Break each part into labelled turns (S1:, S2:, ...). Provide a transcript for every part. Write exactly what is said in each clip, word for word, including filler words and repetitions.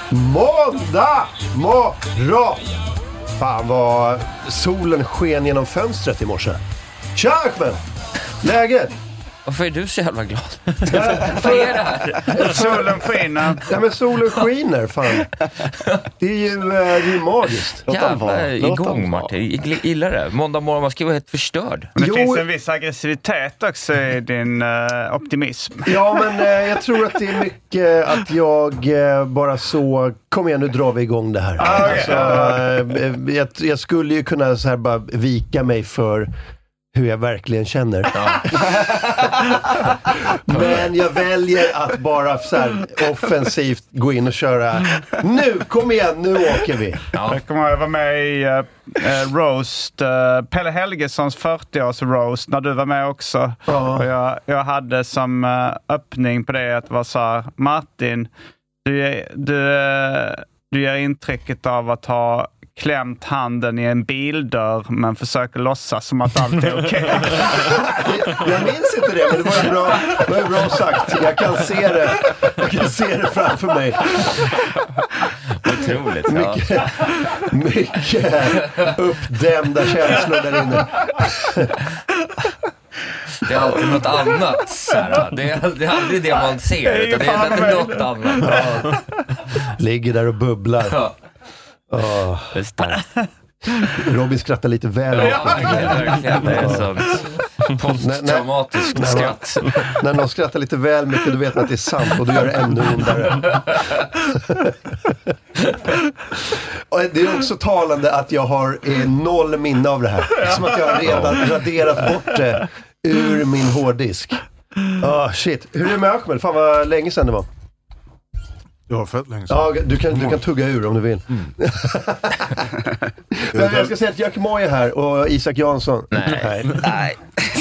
S1: Måndag morgon! Fan vad solen sken genom fönstret i morse. Tja Ahmed! Läget?
S2: Varför är du så jävla glad? Vad är det här?
S3: Solen skiner.
S1: Ja men solen skiner, fan. Det är ju, det är ju magiskt.
S2: Jävla igång Martin, jag gillar det. Måndag morgon, man ska vara helt förstörd.
S3: Men det
S1: Jo.
S3: finns en viss aggressivitet också i din uh, optimism.
S1: Ja men eh, jag tror att det är mycket att jag eh, bara så, kom igen nu drar vi igång det här.
S3: Ah, okay.
S1: Alltså, eh, jag, jag skulle ju kunna så här bara vika mig för hur jag verkligen känner. Ja. Men jag väljer att bara så här offensivt gå in och köra. Nu, kom igen, nu åker vi.
S3: Ja. Jag kommer att vara med i uh, uh, Roast, uh, Pelle Helgesons fyrtio-års Roast, när du var med också. Ja. Och jag, jag hade som uh, öppning på det att vara så här, Martin, du, du, uh, du gör intrycket av att ha klämt handen i en bildörr men försöker låtsas som att allt är okej.
S1: Okay. Jag minns inte det, men det var ju bra, det var ju bra sagt. Jag kan se det. Jag kan se det framför mig.
S2: Otroligt, ja.
S1: Mycket, mycket uppdämda känslor där inne.
S2: Det är alltid något annat. Såhär. Det, är, det är aldrig det man ser, utan det är alltid något annat. Ja.
S1: Ligger där och bubblar.
S2: Ja.
S1: Oh.
S2: Det är starkt.
S1: Robin skrattar lite väl.
S2: Ja, verkligen. Det är sånt posttraumatiskt skratt.
S1: När, när någon skrattar lite väl mycket, då vet man att det är sant och då gör det ännu ondare. Och det är också talande att jag har eh, noll minne av det här. Som att jag har redan raderat bort det ur min hårddisk. Oh, shit. Hur är det med Ahmed? Fan vad länge sedan det var.
S4: Jag har fett länge sedan.
S1: Ja, du kan, du kan tugga ur om du vill. Mm. Men jag ska säga att Jack Moy är här och Isak Jansson.
S2: Nej, nej. nej.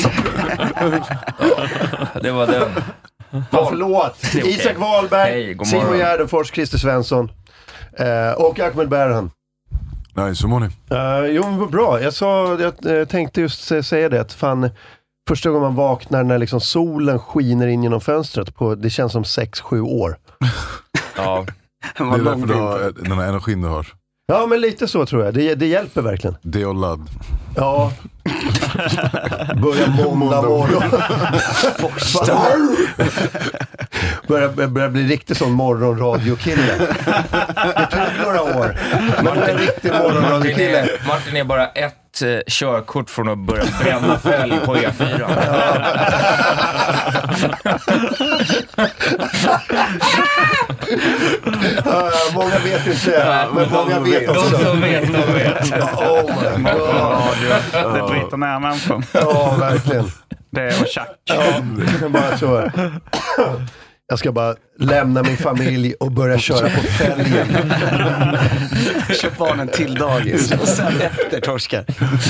S2: Det var den.
S1: Ja, förlåt. Okay. Isak Wahlberg,
S2: hey,
S1: Simon Gärdenfors, Christer Svensson uh, och Ahmed Berhan.
S4: Nej, så mår ni?
S1: Uh, jo, bra. Jag, sa, jag uh, tänkte just uh, säga det att fan, första gången man vaknar när liksom solen skiner in genom fönstret på, det känns som sex sju år.
S2: Ja.
S4: Det är därför du har den här energin du har.
S1: Ja, men lite så tror jag. Det, det hjälper verkligen.
S4: Det och ladd.
S1: Ja. Börja måndag morgon. Börjar börja bli riktigt sån morgonradiokille. Det tog några år. Men en riktig morgonradiokille.
S2: Martin, Martin är bara ett eh, körkort från att börja bränna fälg på E fyra. Ja.
S1: uh, många vet inte, ja, men många vet också.
S2: De som vet, de vet.
S1: Oh my god.
S3: Det bryter ner människan.
S1: Ja, verkligen.
S3: Det är och tjack.
S1: Ja, det kan bara så. Jag ska bara lämna min familj och börja köra på fälgen.
S5: Köp barnen till dagis och sen efter torskar.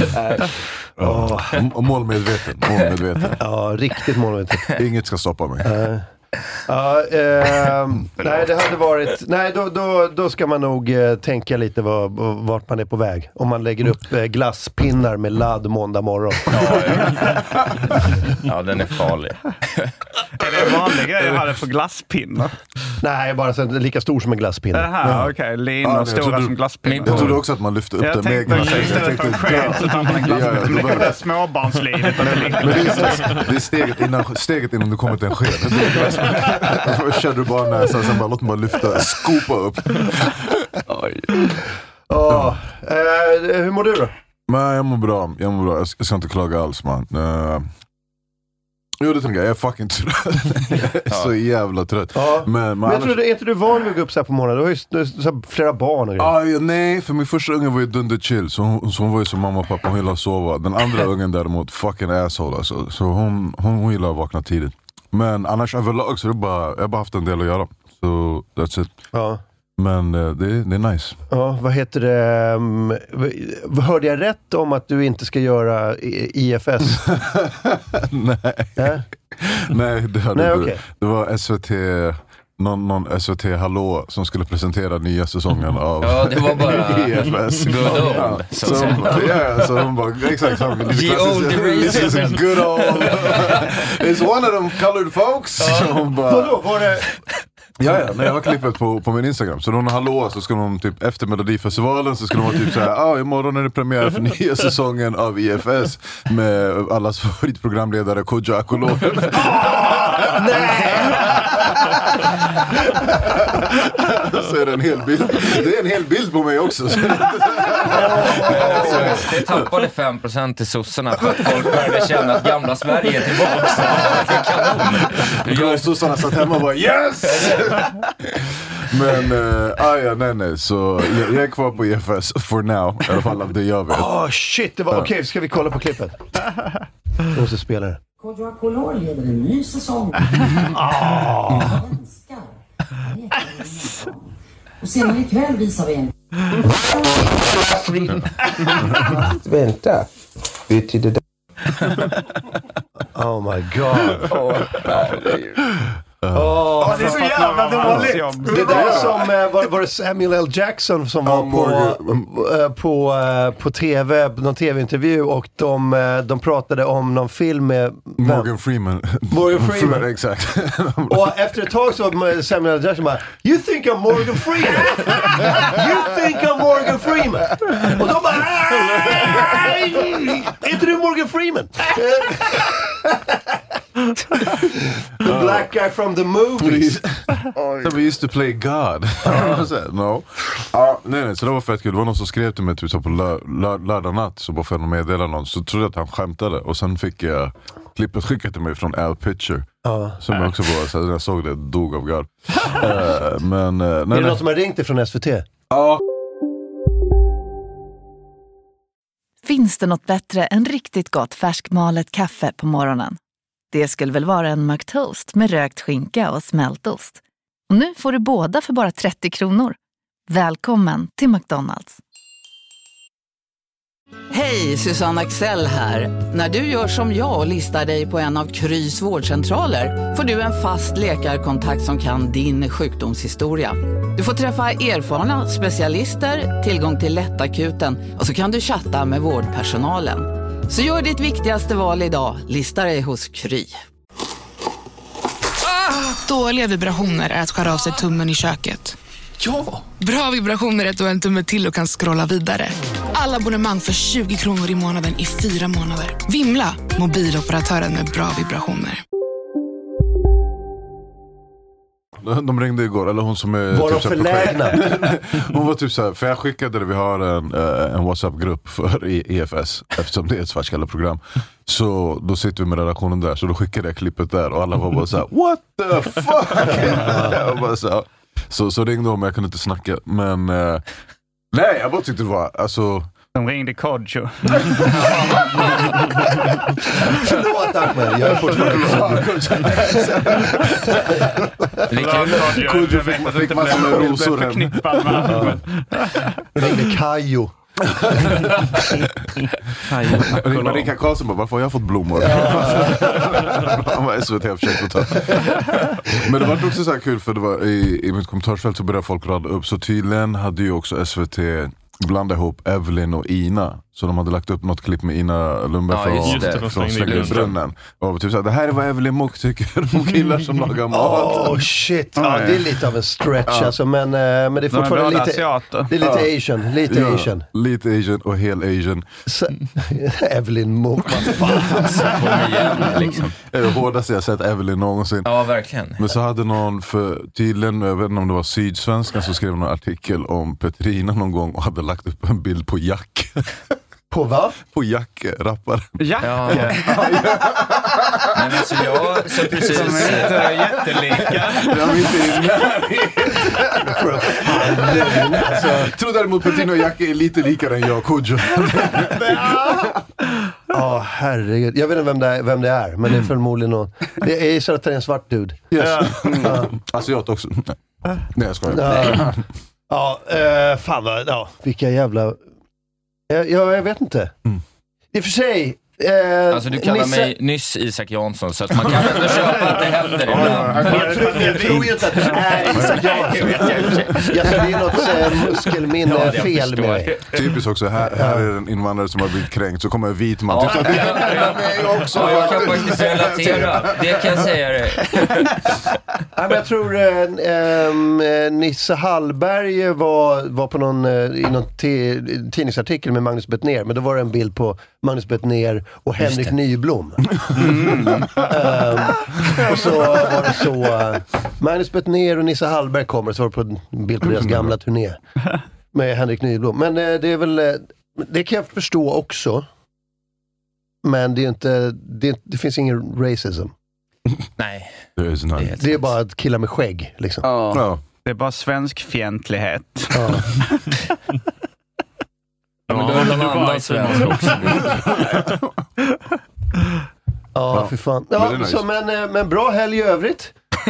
S4: Ja. Och målmedveten, målmedveten.
S1: Ja, riktigt målmedveten.
S4: Inget ska stoppa mig.
S1: Uh. Ja, eh, nej det hade varit, nej då, då, då ska man nog eh, tänka lite var, vart man är på väg. Om man lägger upp eh, glasspinnar med ladd måndag morgon.
S2: Ja, ja. Ja, den är farlig.
S3: Är det vanliga grejer jag hade på glasspinnar?
S1: Nej, bara så lika stor som en glasspinne.
S3: Jaha, okej. Okay. Linor ja, stora som glasspinnar.
S4: Jag trodde också att man lyfte upp
S3: jag
S4: det med egna.
S3: Jag tänkte istället för en sked så tar man en glasspinne. Ja, ja, det är småbarnslivet.
S4: Men det är, det är steget, innan, steget innan du kommer till en sked. Först kör du bara näsan, sen bara låt mig bara lyfta, skopa upp.
S1: Oj. Oh, eh, hur mår du då?
S4: Men jag mår bra, jag mår bra. Jag ska inte klaga alls, man. Uh, jo, det tänker jag. Jag är fucking trött. Jag är så jävla trött.
S1: Ja.
S4: Men, men,
S1: men jag
S4: annars...
S1: tror, är inte du van vid att gå upp så här på morgonen? Du har ju du, så flera barn och grejer.
S4: Ah, ja, nej, för min första unge var ju dunder chill. Så hon, så hon var ju som mamma och pappa, hon gillar att sova. Den andra ungen däremot, fucking asshole alltså. Så hon, hon, hon gillar att vakna tidigt. Men annars överlag så är det bara, jag har bara haft en del att göra. Så that's it.
S1: Ja.
S4: Men uh, det, det är nice.
S1: Ja, vad heter det? Um, hörde jag rätt om att du inte ska göra I F S?
S4: Nej.
S1: Äh?
S4: Nej, det hörde
S1: Nej,
S4: du.
S1: okay.
S4: Det var S V T... Någon, någon S V T Hallå som skulle presentera nya säsongen av
S2: ja, det var bara
S4: I F S.
S2: Good old.
S4: Ja, så, så, ja, så hon bara, exakt så.
S2: The old
S4: This is good old. It's one of them colored folks.
S1: Ja.
S4: Bara,
S1: vadå, var det...
S4: Ja, ja, när jag har klippet på, på min Instagram. Så någon hallå så ska de typ efter Melodifestivalen så ska de vara typ såhär, ja ah, imorgon är det premiär för nya säsongen av I F S med allas favoritprogramledare Kodjo Akolor. Så är det en hel bild. Det är en hel bild på mig också.
S2: Det tappade fem procent till sossarna för att folk började känna att gamla Sverige är tillbaka. Det är kanon.
S4: Du gör sossarna satt hemma och bara yes! Men, uh, ah, ja, nej, nej. Så jag, jag är kvar på I F S for now. I alla fall av det jag vet.
S1: Åh, oh, shit. Det var, okej, okay, ska vi kolla på klippet? Jag måste spela det.
S6: Kodjo Akolor leder en ny säsong.
S1: Oh.
S6: Och senare ikväll visar vi en...
S7: Vänta. Betyder det...
S1: Oh my god.
S7: Oh,
S1: Oh,
S3: det är så jävla dåligt.
S1: Det där som var, var det Samuel L. Jackson som var på, på, på tv, någon tv-intervju, och de, de pratade om någon film med
S4: Morgan Freeman.
S1: Morgan Freeman.
S4: Exakt.
S1: Och efter ett tag så var Samuel L. Jackson bara, you think I'm Morgan Freeman? You think I'm Morgan Freeman? Och de bara, är inte du Morgan Freeman? The black guy from the movies.
S4: So we used to play God. No. Uh, nej, nej, så det var fett kul. Det var någon som skrev till mig typ, så på lö- lö- lördag natt, så bara för att meddela någon, så trodde jag att han skämtade. Och sen fick jag klippet skickat till mig från Al Pitcher. Uh. Som jag också var, så när jag såg det, dog av God. Uh, men, uh, nej,
S1: är det
S4: nej.
S1: någon som har ringt ifrån S V T?
S4: Ja. Uh.
S8: Finns det något bättre än riktigt gott färskmalet kaffe på morgonen? Det skulle väl vara en McToast med rökt skinka och smältost. Och nu får du båda för bara trettio kronor. Välkommen till McDonald's.
S9: Hej, Susanne Axel här. När du gör som jag och listar dig på en av Krys vårdcentraler får du en fast läkarkontakt som kan din sjukdomshistoria. Du får träffa erfarna specialister, tillgång till lättakuten och så kan du chatta med vårdpersonalen. Så gör ditt viktigaste val idag. Lista dig hos Kry.
S10: Ah, dåliga vibrationer är att skära av sig tummen i köket.
S5: Ja!
S10: Bra vibrationer är att du har en tumme till och kan scrolla vidare. Alla abonnemang för tjugo kronor i månaden i fyra månader. Vimla, mobiloperatören med bra vibrationer.
S4: De ringde igår, eller hon som är
S1: var
S4: typ
S1: de förlägna?
S4: Hon var typ såhär, för jag skickade det, vi har en, en WhatsApp-grupp för E F S, eftersom det är ett svartskalleprogram. Så då sitter vi med redaktionen där, så då skickade jag klippet där och alla var bara såhär, what the fuck? Jag bara så, så, så ringde de, men jag kunde inte snacka. Men uh, nej, jag bara tyckte det var, alltså...
S3: De ringde Kodjo.
S1: Förlåt, Ahmed. Jag är fortfarande
S4: Kodjo fick, fick massor med rosor.
S1: ringde Kajo.
S4: Marika Karlsson bara, varför har jag fått blommor? Han var S V T, jag försökte ta. Men det var också så här kul, för det var i, i mitt kommentarsfält så började folk rada upp. Så tydligen hade ju också S V T blanda ihop Evelyn och Ina. Så de hade lagt upp något klipp med Ina Lundberg
S2: ja,
S4: från,
S2: det,
S4: från Släggelsbrunnen. Och typ såhär, det här är vad Evelyn Mok tycker om killar som lagar mat.
S1: Åh oh, shit, ja, det är lite av en stretch ja. Alltså, men, men det är fortfarande lite asiater. Det är lite ja. Asian, lite ja, Asian.
S4: Lite Asian och hel Asian.
S1: Så, Evelyn Mok, vad fan.
S2: igen, liksom.
S4: Det är det hårdaste jag sett Evelyn någonsin.
S2: Ja, verkligen.
S4: Men så hade någon, för tydligen, jag vet inte om det var Sydsvenskan, så skrev någon artikel om Petrina någon gång och hade lagt upp en bild på Jack.
S1: På vad?
S4: På Jack, rappare.
S3: Jack?
S2: Ja. Men alltså jag så precis...
S3: De är inte jättelika.
S4: De är inte i närheten. Alltså, jag tror däremot Petrina och Jack är lite likare än jag och Kodjo.
S1: Ja, oh, herregud. Jag vet inte vem det är, vem det är, men det är förmodligen någon. Det är så att det är en svart dude.
S4: Yes. Ja. Asiat också. Nej, jag skojar.
S1: Ja, ja uh, fan vad, ja, vilka jävla... Ja, jag vet inte. Mm. I och för sig, Eh,
S2: Alltså du kallar
S1: Nisse...
S2: mig nyss Isak Jansson, så att man kan ändå köpa att det händer ibland.
S1: Men jag tror, jag tror ju inte att det är Isak Jansson. Jag tror det är något äh, muskelminne
S2: Ja,
S1: fel med mig.
S4: Typiskt också, här, här är en invandrare som har blivit kränkt, så kommer en vit man.
S2: Ja,
S4: typ, så,
S2: ja, ja, också, ja, jag kan faktiskt relatera, det kan jag säga dig.
S1: Ja, men jag tror äh, äh, Nisse Hallberg var, var på någon, äh, i någon t- tidningsartikel med Magnus Bettner, men då var det en bild på Magnus Bettner och Henrik Nyblom. Mm. um, och så var det så uh, Magnus Bettner och Nisse Hallberg kommer, så var det på en bild på deras gamla turné med Henrik Nyblom. Men uh, det är väl uh, det kan jag förstå också, men det är inte det, det finns ingen racism.
S2: Nej,
S4: det är,
S1: det är bara att killar med skägg liksom.
S3: Ja. Ja. Det är bara svensk fientlighet.
S1: Ja.
S2: Ja, men då är det någon annan svensk också.
S1: Ja, för fan. Ja, men, nice. Så, men, men bra helg i övrigt.
S4: I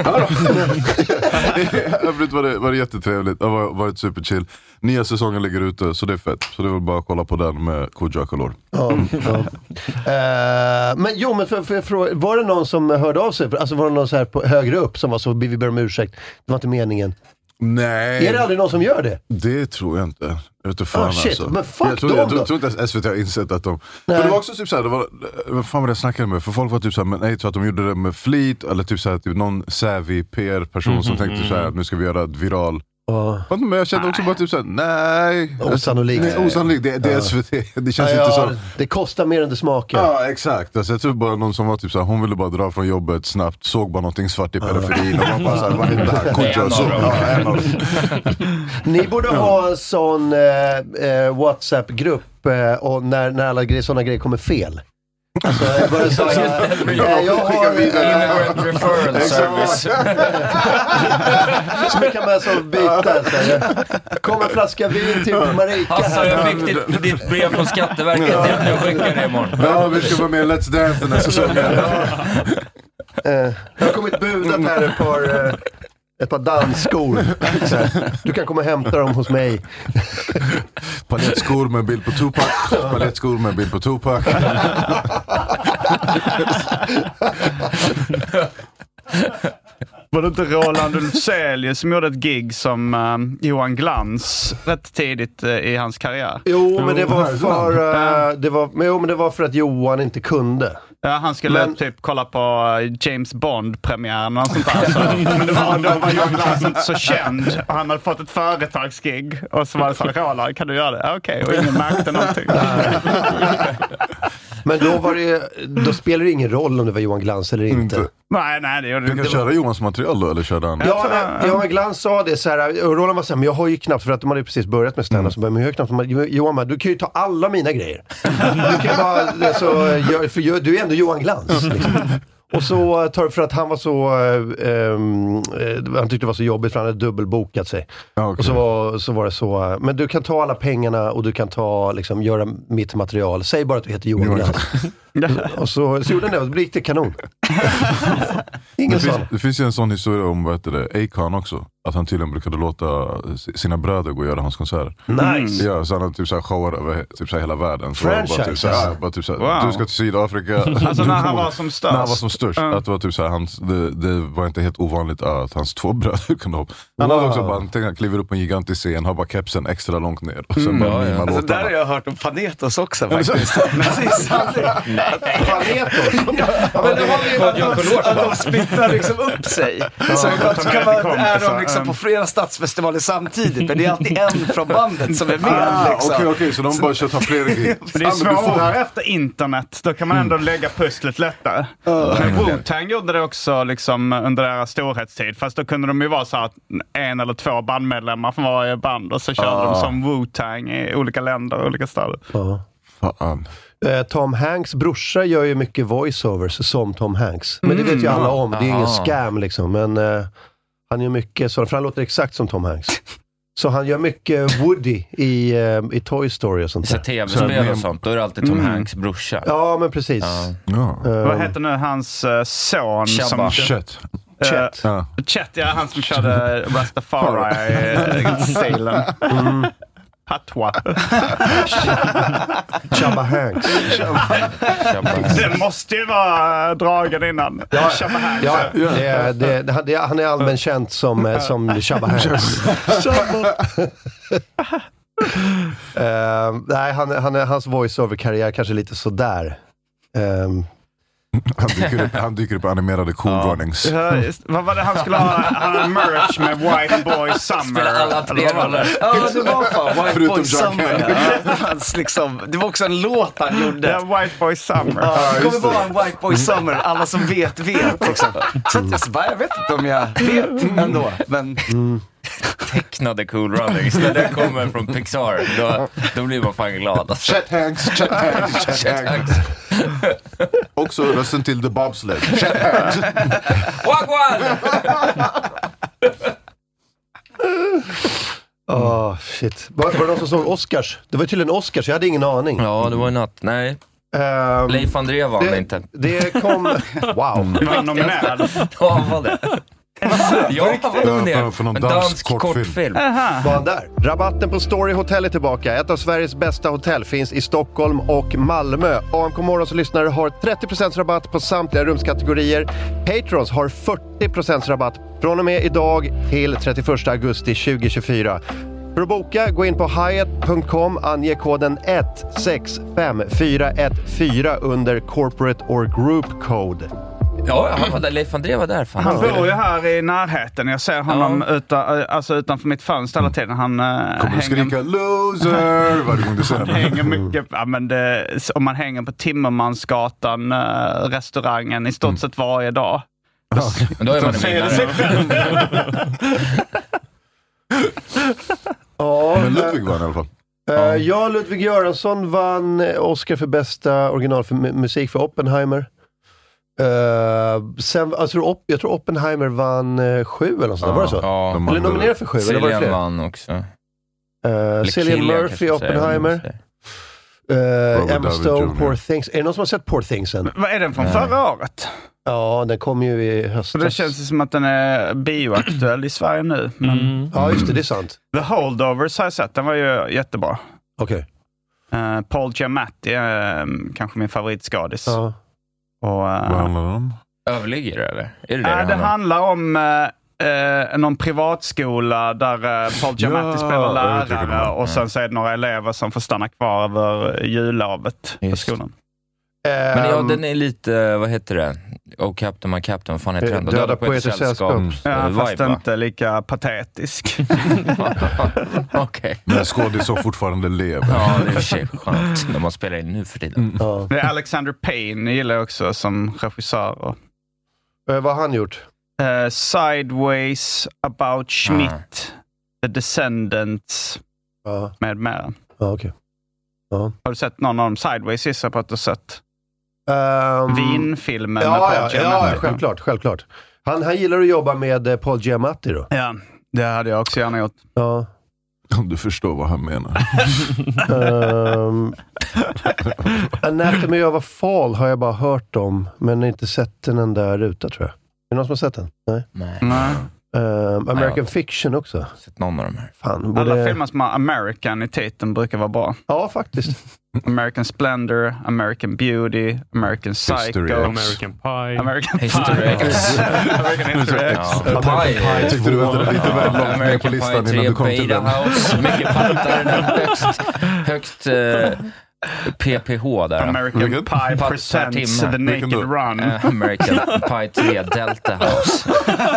S4: övrigt var det, var det jättetrevligt. Det har varit superchill. Nya säsongen ligger ute, så det är fett. Så det är väl bara att kolla på den med Kodjo Akolor.
S1: Ja, ja. uh, men jo, men för, för, för, var det någon som hörde av sig? Alltså var det någon så här på, högre upp som var så, vi ber om ursäkt, det var inte meningen.
S4: Nej.
S1: Är det aldrig någon som gör det?
S4: Det tror jag inte. Jag vet inte fan,
S1: ah, shit.
S4: alltså.
S1: Men fuck
S4: jag tror,
S1: dem
S4: jag, jag,
S1: då.
S4: tror inte ens S V T har insett att de... För det var också typ såhär, det var... Vad fan var det jag snackade med? För folk var typ såhär, men nej, tror att de gjorde det med flit. Eller typ såhär, typ någon savvy P R-person mm-hmm. som tänkte såhär, nu ska vi göra ett viral... Oh. Men jag kände också bara typ såhär, nej.
S1: Osannolikt.
S4: Nej, osannolikt, det, det är S V T. Det känns
S1: ja,
S4: inte
S1: ja,
S4: så...
S1: Det kostar mer än det smakar.
S4: Ja, exakt. Alltså, jag tror bara någon som var typ såhär, hon ville bara dra från jobbet snabbt, såg bara någonting svart i periferin och man bara såhär, vad är det här? Kodjo, så. Ja, en av
S1: Ni borde ha en sån eh, eh, WhatsApp-grupp eh, och när, när alla grejer, såna grejer kommer fel. Alltså, jag bara så här, jag, jag har
S2: immigrant referral service.
S1: Så mycket kan man så byta så här. Kom en flaska vin till Marika.
S2: Alltså, jag fick ditt, ditt brev från Skatteverket. Jag skickar det imorgon.
S4: Ja, vi ska vara med i Let's Dance den här säsongen.
S1: Jag har kommit budat här ett par ett par dansskor. Du kan komma och hämta dem hos mig.
S4: Palettskor med en bild på Tupac. Palettskor med en bild på Tupac.
S3: Var det inte Roland Ulfzelius som gjorde ett gig som uh, Johan Glans rätt tidigt uh, i hans karriär?
S1: Jo, men det var för uh, det var, men, jo, men det var för att Johan inte kunde.
S3: Ja, han skulle men... typ kolla på James Bond-premiären och sånt där. Så. Men det var, då var Johan Glans inte så känd. Han hade fått ett företagsgig och så var det så här, Roland, kan du göra det? Okej, okay. Och ingen märkte någonting.
S1: Men då var det, då spelar det ingen roll om det var Johan Glans eller inte. inte.
S3: Nej, nej, det gjorde
S4: det. Du kan
S3: det
S4: köra
S3: var...
S4: Johans material då, eller köra han?
S1: Ja, men Johan Glans sa det så här, och Roland var så här, men jag har ju knappt, för att de hade precis börjat med stand-up, mm. så bara, men jag har knappt, Johan, du kan ju ta alla mina grejer. Du kan bara, så, för du är ändå Johan Glans, liksom. Och så tar för att han var så um, han tyckte det var så jobbigt för han hade dubbelbokat sig. Okay. Och så var, så var det så, men du kan ta alla pengarna och du kan ta liksom, göra mitt material. Säg bara att du heter Johan Glans. Och så, så gjorde han det, och det blev det kanon. Ingen
S4: det, finns, det finns ju en sån historia om, vad heter det, Akon också. Att han tydligen brukade låta sina bröder gå och göra hans konserter.
S1: Nice!
S4: Ja, så han hade typ såhär showar över typ såhär hela världen.
S1: Franchise!
S4: Bara typ såhär, bara typ såhär, wow. Du ska till Sydafrika.
S3: Alltså när han var som störst.
S4: När han var som störst. Mm. Att det var typ såhär, hans, det, det var inte helt ovanligt att hans två bröder kunde hoppa. Han wow. hade också bara, tänk, han kliver upp på en gigantisk scen, har bara kepsen extra långt ner. Och sen mm. bara, ja, ja.
S5: Alltså där har jag hört om Panetos också faktiskt. Precis, nej.
S1: Panetos?
S5: Ja, men det har vi ju att de smittar liksom upp sig. Så så kan man, är de liksom på flera stadsfestivaler samtidigt, men det är alltid en från bandet som är med.
S4: Ah,
S5: liksom.
S4: Okej, okej, så de bara kör ta flera grejer.
S3: Det är svårare efter internet, då kan man ändå lägga pusslet lättare. Uh, men Wu-Tang gjorde det också liksom under deras storhetstid, fast då kunde de ju vara så att en eller två bandmedlemmar från varje band, och så körde uh. de som Wu-Tang i olika länder och olika städer.
S1: Uh.
S4: Fan.
S1: Uh, Tom Hanks brorsa gör ju mycket voiceovers som Tom Hanks. Men det vet ju alla om, det är ingen uh. scam liksom, men uh, han gör mycket så, för han låter exakt som Tom Hanks. Så han gör mycket Woody i, uh, i Toy Story och sånt där.
S2: Så tv-spel och sånt, då är det alltid Tom mm. Hanks brorsa.
S1: Ja, men precis.
S2: Ja.
S3: Uh, Vad heter nu hans uh, son?
S2: Shabba.
S3: Som
S4: Chet.
S3: Chet. Uh, Chet, ja, han som körde Rastafari-stilen. Mm. Patwa.
S1: Chubba Hanks.
S3: Det måste ju vara dragen innan.
S1: Ja,
S3: Chubba Hanks.
S1: ja det, det, det, det, han är allmänt känd som, som Chubba Hanks. uh, nej, han, han, hans voice-over-karriär kanske lite sådär. Um,
S4: Han dyker upp, han dyker upp på animerade cool ja. runnings.
S3: Ja, just, vad var det han skulle ha? Han hade merch med White Boy Summer.
S2: Spelar alla tre roller.
S5: Ja, det var fan White
S4: Förutom
S5: Boy Summer. Ja, hans, liksom, det var också en låt han gjorde.
S3: Ja, White Boy Summer.
S5: Ja, det kommer vara en White Boy Summer. Alla som vet, vet. Också. Så att jag, så bara, jag vet inte om jag vet ändå. Men... Mm.
S2: Tecknade Cool Runnings när den kommer från Pixar, då, då blir man fan glad alltså.
S4: Chet Hanks, Chet Hanks, Chet Hanks. Också rösten till The Bobsled. Chet Hanks.
S2: Wagwan!
S1: Åh, oh, shit. Var, var det någon som såg Oscars? Det var tydligen Oscars, jag hade ingen aning.
S2: Ja, det var ju natt. Nej.
S1: Um,
S2: Leif André var
S1: det,
S2: inte.
S1: Det kom... Wow.
S3: Var han nominerad?
S2: Ja, han var det. Ja, var nominerad.
S4: För någon
S2: en
S4: dansk,
S2: dansk kortfilm.
S4: kortfilm.
S1: Var han där? Rabatten på Story Hotel är tillbaka. Ett av Sveriges bästa hotell finns i Stockholm och Malmö. A M K Morgons lyssnare har trettio procent rabatt på samtliga rumskategorier. Patrons har fyrtio procent rabatt från och med idag till trettioförsta augusti tjugohundratjugofyra. För att boka, gå in på hyatt punkt com, ange koden ett sex fem fyra ett fyra under Corporate or Group Code.
S2: Ja, han var där. Leif André var där. Fan.
S3: Han bor ju här i närheten. Jag ser honom ja. utan, alltså utanför mitt fönster hela tiden. Han
S4: kommer hänger... skrika loser varje gång du ser
S3: han hänger mycket. Ja, men det, om man hänger på Timmermansgatan, äh, restaurangen, i stort mm. sett varje dag.
S2: Ja. Men då är man
S1: Ja,
S4: men Ludvig vann i alla fall.
S1: Uh, ja, Ludvig Göransson vann Oscar för bästa original för musik för Oppenheimer. Uh, sen, alltså, jag tror Oppenheimer vann uh, sju eller något sånt. Ja, var det så? Ja, eller nominerad för sju.
S2: Cillian
S1: eller var det
S2: vann också.
S1: Uh, Cillian Murphy, Oppenheimer. Uh, Emma Stone, Poor Things. Är det någon som har sett Poor Things än?
S3: Vad är den från Nej. förra året?
S1: Ja, den kom ju i höstas.
S3: Det känns som att den är bioaktuell i Sverige nu. Men...
S1: Mm. Ja, just det, det är sant.
S3: The Holdovers har jag sett, den var ju jättebra.
S1: Okej. Okay.
S3: Uh, Paul Giamatti är um, kanske min favoritskadis.
S1: Ja.
S3: Och, uh,
S4: vad handlar det om?
S2: Överligger eller? Är det det,
S3: äh,
S2: det
S3: det handlar om uh, uh, någon privatskola där uh, Paul Giamatti ja, spelar lärare och sen så är det några elever som får stanna kvar över jullovet på skolan.
S2: Men ja, den är lite, vad heter det? Oh Captain, my Captain, vad fan heter den?
S1: Döda på ett sällskap.
S3: Mm. Ja, fast inte lika patetisk.
S2: Okej. Okay.
S4: Men skådis som fortfarande lever.
S2: Ja, det är för sig skönt när man spelar in nu för tiden.
S3: Mm. Ja. Det är Alexander Payne, gillar jag också som regissör. Och...
S1: Uh, vad har han gjort?
S3: Uh, Sideways, About Schmidt, uh. The Descendants, uh. med mera.
S1: Uh, Okej. Okay. Uh.
S3: Har du sett någon av dem? Sideways gissar på att du har sett.
S1: Um,
S3: Vinfilmen
S1: ja,
S3: med Paul
S1: ja,
S3: Giamatti.
S1: Ja, självklart, självklart. Han, han gillar att jobba med Paul Giamatti då.
S3: Ja, det hade jag också gärna gjort.
S1: Ja.
S4: Om du förstår vad han menar.
S1: um, Anatomy of a Fall har jag bara hört om, men inte sett den enda ruta, tror jag. Är det någon som har sett den? Nej.
S2: Nej.
S3: Nej.
S1: Um, American Nej, Fiction också.
S2: Sett någon av de här.
S1: Fan, både...
S3: Alla filmer som har American i titeln brukar vara bra.
S1: Ja, faktiskt.
S3: American Splendor, American Beauty, American Psycho,
S4: History
S11: American Pie,
S3: American
S2: History X.
S3: American History X.
S2: Ja. Pie.
S4: Pie tyckte du väntade lite väl långt ner på listan innan du kom till den.
S2: House, mycket pattare, den högst, högst uh, P P H där.
S3: American Pie
S2: Pat
S3: presents The Naked Run.
S2: Uh, American Pie tre, Delta House.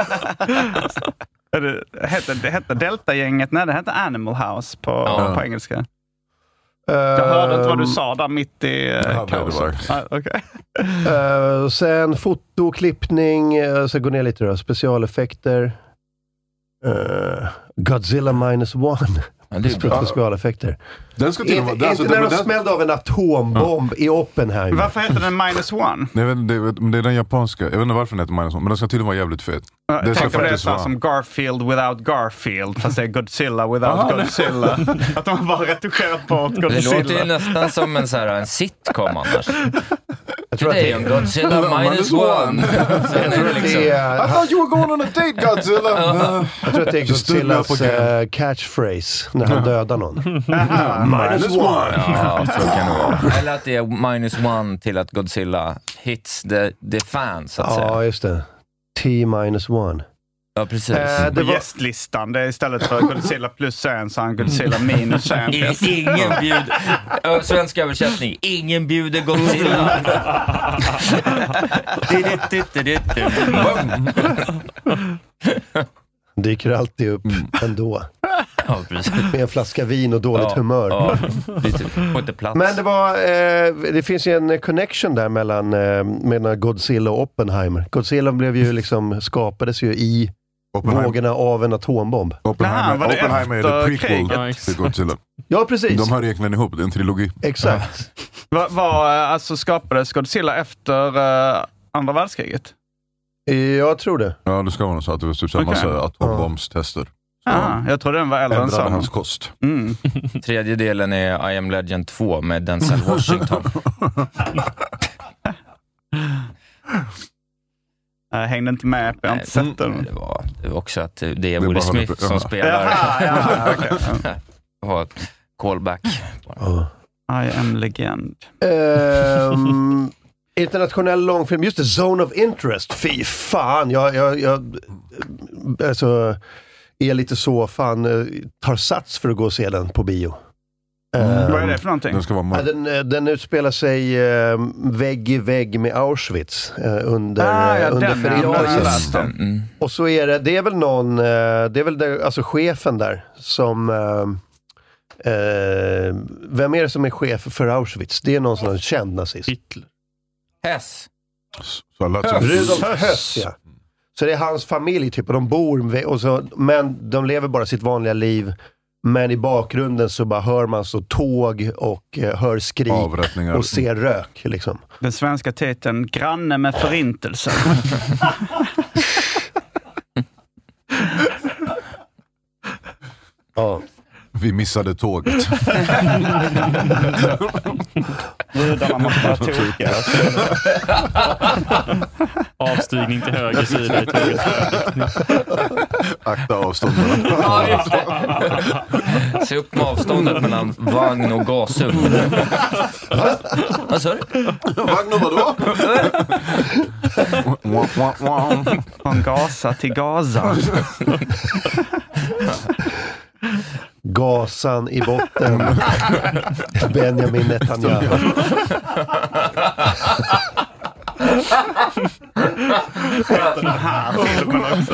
S3: det, hette, det hette Delta-gänget, nej det hette Animal House på, ja. på engelska. Uh, jag hörde inte vad du sa där mitt i uh, kaoset. Ah, okay.
S1: uh, sen fotoklippning, uh, så går ner lite då. Specialeffekter. Uh, Godzilla minus one.
S2: Ja, det är bra.
S1: Specialeffekter.
S4: Den ska till
S1: inte
S4: den, alltså,
S1: inte när
S4: den,
S1: de
S4: den,
S1: smällde av en atombomb ja. i Oppenheimer.
S3: Varför heter den minus one?
S4: Jag vet, det, det är den japanska. Jag vet inte varför den heter minus one. Men den ska tydligen vara jävligt fet.
S3: Jag
S4: det
S3: tänker på det så som Garfield without Garfield. Fast det är Godzilla without Aha, Godzilla. Att de har bara retuscherat bort Godzilla.
S2: Det låter ju nästan som en, så här, en sitcom annars.
S1: Jag tror att
S2: det är en Godzilla minus one.
S1: Jag tror att det är...
S4: I thought you were going on a date, Godzilla.
S1: Jag tror att det är Godzillas uh, catchphrase när han dödar någon. Minus one.
S2: Ja, så kan det vara. Eller att det är minus one till att Godzilla hits the, the fans, så att säga.
S1: Ja, just det. T minus one.
S2: Ja, precis.
S3: Äh, det var gästlistan. Det är istället för Godzilla plus en så han Godzilla minus en.
S2: Ingen bjuder... Svensk översättning. Ingen bjuder Godzilla.
S1: Dyker alltid upp ändå.
S2: Ja, precis.
S1: Med en flaska vin och dåligt
S2: ja,
S1: humör.
S2: Ja, lite på inte plats.
S1: Men det var eh, det finns ju en connection där mellan, eh, mellan Godzilla och Oppenheimer. Godzilla blev ju liksom, skapades ju i vågorna av en atombomb.
S4: Oppenheimer,
S3: Naha,
S4: Oppenheimer är det prequel
S3: nice.
S4: till Godzilla.
S1: Ja, precis.
S4: De hör egentligen ihop, det är en trilogi.
S1: Exakt.
S3: Vad var, alltså skapades Godzilla efter uh, andra världskriget?
S1: Jag tror det.
S4: Ja, det ska vara så att det var typ samma okay. atombombstester.
S3: Ja, jag tror den var äldre än så.
S4: hans kost.
S3: Mm.
S2: Tredje delen är I Am Legend två med Denzel Washington.
S3: Jag hängde inte med, jag har inte sett den.
S2: Det var, det var också att det är Will Smith som ja. spelar.
S3: Jaha, ja, okay.
S2: Det var ett callback.
S1: Oh.
S3: I Am Legend.
S1: Um, internationell långfilm, just det, Zone of Interest. Fy fan, jag, jag, jag alltså, är lite så fan, tar sats för att gå och se den på bio.
S3: Mm. Um, Vad är det för någonting?
S4: Den, ska vara
S1: den, den utspelar sig uh, vägg i vägg med Auschwitz uh, under,
S3: ah, ja,
S1: under
S3: den,
S1: förintelsen.
S2: Mm.
S1: Och så är det, det är väl någon, uh, det är väl där, alltså chefen där som... Uh, Uh, vem är det som är chef för Auschwitz? Det är någon sån känd nazist.
S3: Hitler.
S2: Hess.
S1: Rudolf Höss, ja. Så det är hans familj typ, och de bor och så, men de lever bara sitt vanliga liv. Men i bakgrunden så bara hör man så tåg och uh, hör skrik och ser rök liksom.
S3: Den svenska titeln Granne med förintelsen.
S1: Ja.
S4: Vi missade tåget.
S3: Rudarna måste bara toka.
S11: Avstigning till höger sida i tåget.
S4: Akta avståndet.
S2: Se upp med avståndet mellan vagn och gasugn. Vad sa du?
S4: Vagn och vadå?
S3: Från Gaza till Gaza.
S1: Gasan i botten. Benjamin Netanyahu.
S3: Den här filmen också.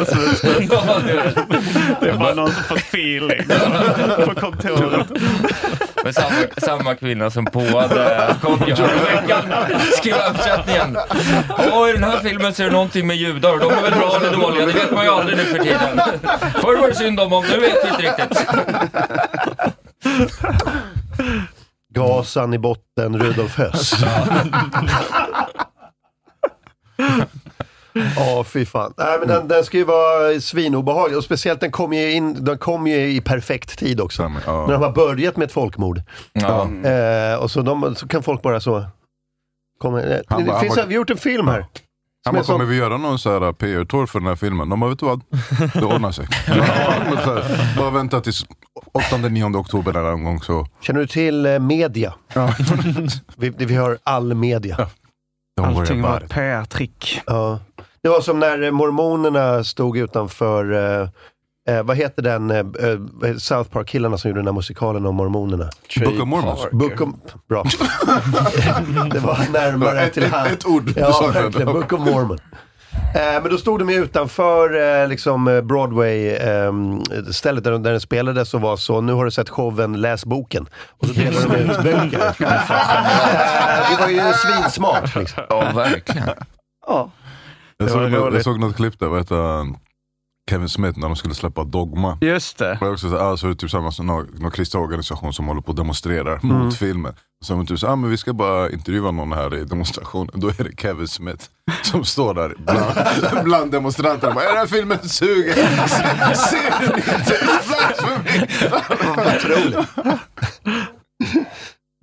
S3: Det var någon som fått feeling på kontoret.
S2: Men samma, samma kvinna som påade kom ju här veckan. Skrev översättningen. Åh, i den här filmen ser det någonting med judar. De är väl bra eller dåliga, det vet man ju aldrig nu för tiden. Förr var det synd om dem, nu vet vi inte riktigt.
S1: Gasan i botten, Rudolf Höss. Ja, oh, fy fan. Nej, men den, den ska ju vara svinobehaglig. Och speciellt den kom ju in, den kom ju i perfekt tid också. Mm, ja. När de har börjat med ett folkmord. Ja. Eh, och så, de, så kan folk bara så... Komma, eh,
S4: han,
S1: det
S4: han,
S1: finns,
S4: han,
S1: vi har gjort en film här.
S4: Han bara, kommer vi göra någon så här P R-tour för den här filmen? De bara, vet du vad? Det ordnar sig. Ja, bara vänta tills åttonde nionde oktober där någon gång så...
S1: Känner du till eh, media? Ja. vi, vi har all media. Ja.
S3: Allting var P R-trick.
S1: Ja. Det var som när mormonerna stod utanför, eh, eh, vad heter den, eh, South Park-killarna som gjorde den här musikalen om mormonerna?
S4: Book of Mormons.
S1: Book of, bra. Det var närmare
S4: ett,
S1: till
S4: ett,
S1: här.
S4: ett ord.
S1: Ja, verkligen. Book of Mormon. Eh, men då stod de ju utanför eh, liksom Broadway eh, stället där, där den spelades och var så, nu har du sett showen, läs boken. Och så delade de ut böcker. eh, det var ju svinsmart liksom.
S2: Ja, verkligen.
S3: Ja.
S4: Jag såg, något, jag såg något klipp där, vad heter Kevin Smith när de skulle släppa Dogma.
S3: Just det.
S4: Och också så, alltså, det är typ samma som någon, någon kristna organisation som håller på att demonstrera mm. mot filmen. Så de typ så, ah, men vi ska bara intervjua någon här i demonstrationen. Då är det Kevin Smith som står där bland, bland demonstranterna. Bara, är den här filmen suger? Ser du inte?
S1: Otroligt.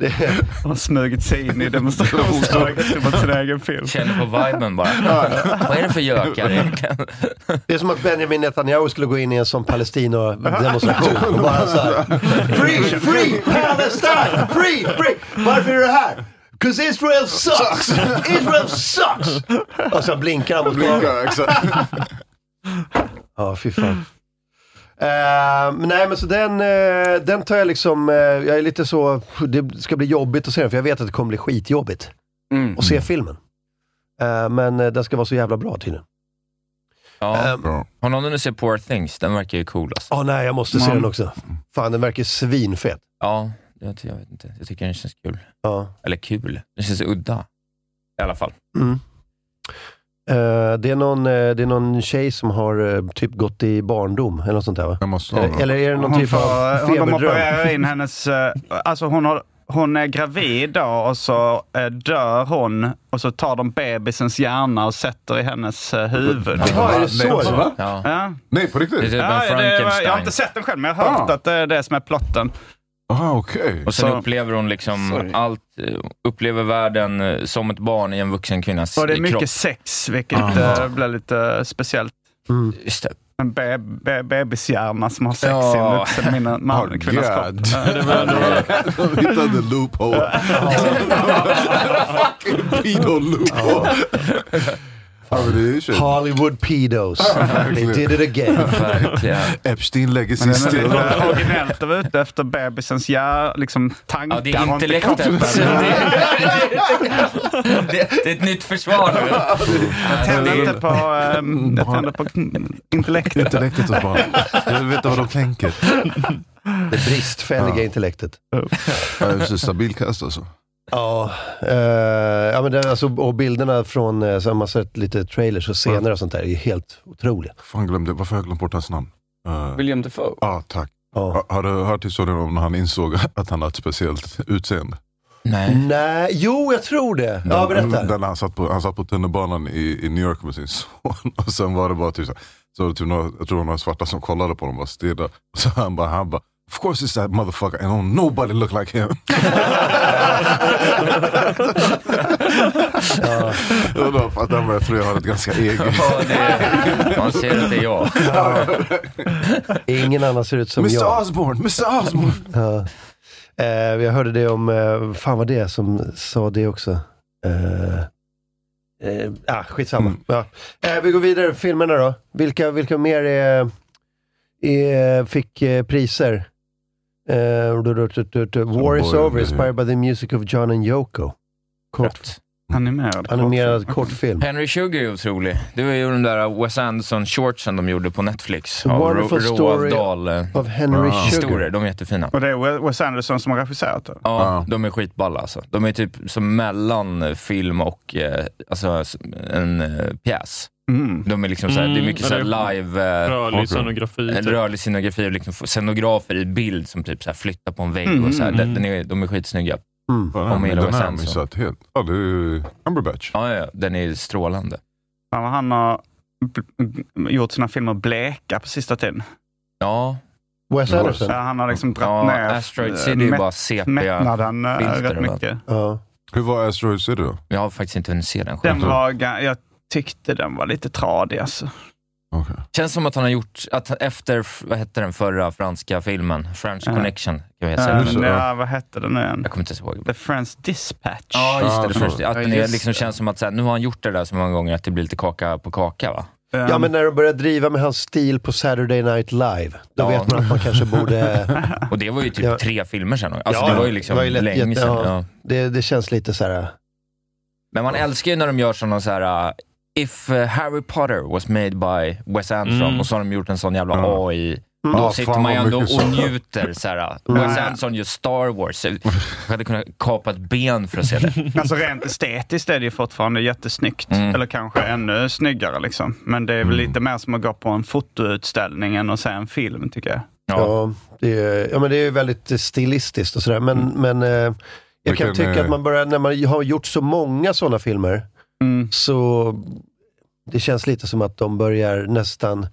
S1: Det
S3: Han har smugit sig in i demonstrationståget mot sin egen film.
S2: Känner på viben bara. Vad är det för gökar egentligen?
S1: Det är som att Benjamin Netanyahu skulle gå in i en sån Palestina-demonstration och bara så här: Free, free, Palestine, free, free. Varför är det här? Because Israel sucks! Israel sucks! Och så blinkar han mot
S4: Blinkar, exakt.
S1: Ja, fy fan. Uh, men nej, men så den, uh, den tar jag liksom, uh, jag är lite så, det ska bli jobbigt att se den, för jag vet att det kommer bli skitjobbigt
S5: Mm.
S1: att se filmen. Uh, men uh, den ska vara så jävla bra tydligen.
S2: Ja.
S1: Um,
S2: Har någon nu sett Poor Things? Den verkar ju cool alltså.
S1: Ja, oh, nej, jag måste se
S3: Man.
S1: den också. Fan, den verkar svinfet.
S2: Ja, jag, jag vet inte. Jag tycker den känns kul.
S1: Ja.
S2: Eller kul. Den känns udda. I alla fall.
S1: Mm. Uh, det, är någon, uh, det är någon tjej som har uh, typ gått i barndom eller något sånt där, va?
S4: Jag måste
S1: Eller, eller är det någon
S3: Hon
S1: typ
S3: får,
S1: av
S3: hon, de
S1: feberdröm?
S3: opererar in hennes... eh, Alltså hon, har, hon är gravid då och så eh, dör hon och så tar de bebisens hjärna och sätter i hennes eh, huvud.
S1: Jaha, är det så?
S4: Nej, va?
S2: Ja.
S3: Ja.
S4: Nej, på
S2: Det är
S4: riktigt?
S2: typ en
S3: Ja, det,
S2: Frankenstein.
S3: jag har inte sett den själv, men jag har hört
S4: Ah.
S3: att det är det som är plotten.
S4: Ah, okej.
S2: Och sen
S3: Så-
S2: upplever hon liksom
S5: Sorry.
S2: allt, eh, upplever världen eh, som ett barn i en vuxen kvinnas
S3: Och det är mycket
S2: kropp.
S3: sex, vilket
S4: Ah.
S3: eh, blir lite speciellt.
S2: Just det.
S3: En be, be, bebishjärna som har sex
S2: Ja.
S3: i en vuxen mina- man,
S4: Oh,
S3: kvinnas
S4: God.
S3: kropp. Ja.
S4: De hittade loophole. Fucking pedo loophole. Ja, men det är ju shit.
S1: Hollywood pedos. They did it again.
S2: Verkligen.
S4: Epstein lägger
S3: Men
S4: sin
S3: det är
S4: stil.
S3: lite originellt att vara ute efter bebisens hjär, liksom, tankar.
S2: Ja, det är
S3: och inte
S2: intellektet.
S3: kroppen.
S2: det, det är ett nytt försvar nu.
S3: Jag tänder inte på, um, jag tänder på intellektet.
S4: Intellektet hos barn. Jag vill veta vad de tänker.
S1: Det bristfälliga
S4: Ja.
S1: intellektet.
S4: Ja, just det, stabil kast alltså.
S1: Ja, eh, ja men det, alltså, och bilderna från, eh, som man sett lite trailers och scener och sånt där är ju helt otroliga.
S4: Fan, glömde, varför har jag glömt bort hans namn? Uh,
S5: William Dafoe.
S4: Ja, ah, tack.
S1: Ja.
S4: Ha, har du hört historien om när han insåg att han hade ett speciellt utseende?
S2: Nej.
S1: Nej, jo jag tror det. Ja, berätta.
S4: Den, han, satt på, han satt på tunnelbanan i, i New York med sin son. Och sen var det bara typ så, så var det typ några, jag tror det var några svarta som kollade på dem och bara stirrade. Och så han bara, han bara, of course it's that motherfucker and nobody look like him.
S1: Ja.
S4: Och då fattade han, jag tror jag har ett ganska eget.
S2: Ja, det är, man ser att det är jag.
S1: Ingen annan ser ut som
S4: mister
S1: jag.
S4: Osborne, mister Osborne.
S1: Ja. Eh, jag hörde det om, eh, fan var det som sa det också? Eh, eh, ah, skitsamma.
S4: Mm.
S1: Ja. Eh, vi går vidare, filmerna då. Vilka, vilka mer är, är, fick eh, priser? Eh, War is over, inspired by the music of John and Yoko. Kort.
S3: Animerad.
S1: Animerad kortfilm.
S2: Henry Sugar är otrolig. Det var ju de där Wes Anderson-shortsen de gjorde på Netflix.
S1: A
S2: Av
S1: Wonderful
S2: Ro-
S1: Story
S2: Roald Dahl. eh,
S1: Of Henry
S4: Ah.
S1: Sugar.
S2: Historier, de är jättefina.
S3: Och det är Wes Anderson som har regisserat det.
S2: Ja,
S4: Ja.
S2: de är skitballa alltså. De är typ som mellan film och eh, alltså en eh, pjäs.
S3: Mm.
S2: De är liksom såhär, det är mycket
S11: Mm,
S2: såhär live eh,
S11: Rörlig
S4: okej.
S11: scenografi.
S2: en
S11: Typ.
S2: rörlig scenografi och liksom scenografer i bild som typ såhär flyttar på en vägg
S3: Mm,
S2: och såhär.
S11: mm.
S2: Den, den är, de är skitsnygga.
S1: Mm.
S4: Ja,
S2: Om
S4: men
S2: hela
S4: den
S2: Wes
S4: här
S2: Anderson.
S4: missat helt. Ja, det är ju Cumberbatch.
S2: Ja, ja, den är strålande.
S3: Fan vad han har b- gjort sina filmer bleka på sista tiden.
S2: Ja,
S1: Wes Anderson.
S3: Så han har liksom dratt
S2: ja
S3: ner
S2: Asteroid City är ju
S3: mätt-
S2: bara sepiga.
S3: mättnaden äh,
S2: filter,
S3: rätt
S2: va?
S3: mycket.
S1: Ja.
S4: Hur var Asteroid City då?
S2: Jag har faktiskt inte hunnit se den
S3: Den
S2: själv.
S3: var, ga- jag tyckte den var lite tradig alltså.
S4: Okay.
S2: Känns som att han har gjort, att han- efter, vad hette den förra franska filmen? French
S3: Ja.
S2: Connection, kan jag säga.
S3: Äh,
S4: så,
S3: ja, vad hette den nu igen?
S2: Jag kommer inte ihåg.
S3: The Friends Dispatch.
S2: Ja, just det.
S4: Ja,
S2: det
S4: så.
S2: första, att
S3: Ja,
S2: den är,
S3: just
S2: liksom
S3: det.
S2: känns som att så här, nu har han gjort det där så många gånger att det blir lite kaka på kaka, va?
S3: Um,
S1: Ja, men när de börjar driva med hans stil på Saturday Night Live, då
S2: Ja.
S1: vet man att man kanske borde...
S2: Och det var ju typ
S1: Ja.
S2: tre filmer sedan. Alltså
S1: Ja,
S2: det var ju liksom
S1: det var ju lätt-
S2: länge
S1: jätte-
S2: sedan.
S1: ja.
S2: Ja.
S1: Det, det känns lite så här...
S2: Men man älskar ju när de gör sådana så här... uh, If uh, Harry Potter was made by Wes Anderson
S11: Mm.
S2: och så har de gjort en sån jävla
S4: Ja.
S2: A I.
S1: Mm.
S2: Då
S4: Ja,
S2: sitter
S4: fan,
S2: man ju
S4: vad
S2: ändå
S4: mycket
S2: och
S4: så.
S2: njuter. Så här,
S3: Mm.
S2: Wes Anderson gör Star Wars. Jag hade kunnat kapa ett ben för att se det.
S3: Alltså rent estetiskt är det ju fortfarande jättesnyggt.
S2: Mm.
S3: Eller kanske ännu snyggare liksom. Men det är väl
S4: Mm.
S3: lite mer som att gå på en fotoutställning än att se en film tycker jag.
S2: Ja.
S1: Ja, det är, ja men det är väldigt stilistiskt och sådär. Men, men eh, jag kan
S4: Vilken,
S1: tycka
S4: eh,
S1: att man börjar, när man har gjort så många sådana filmer,
S3: Mm.
S1: så det känns lite som att de börjar nästan...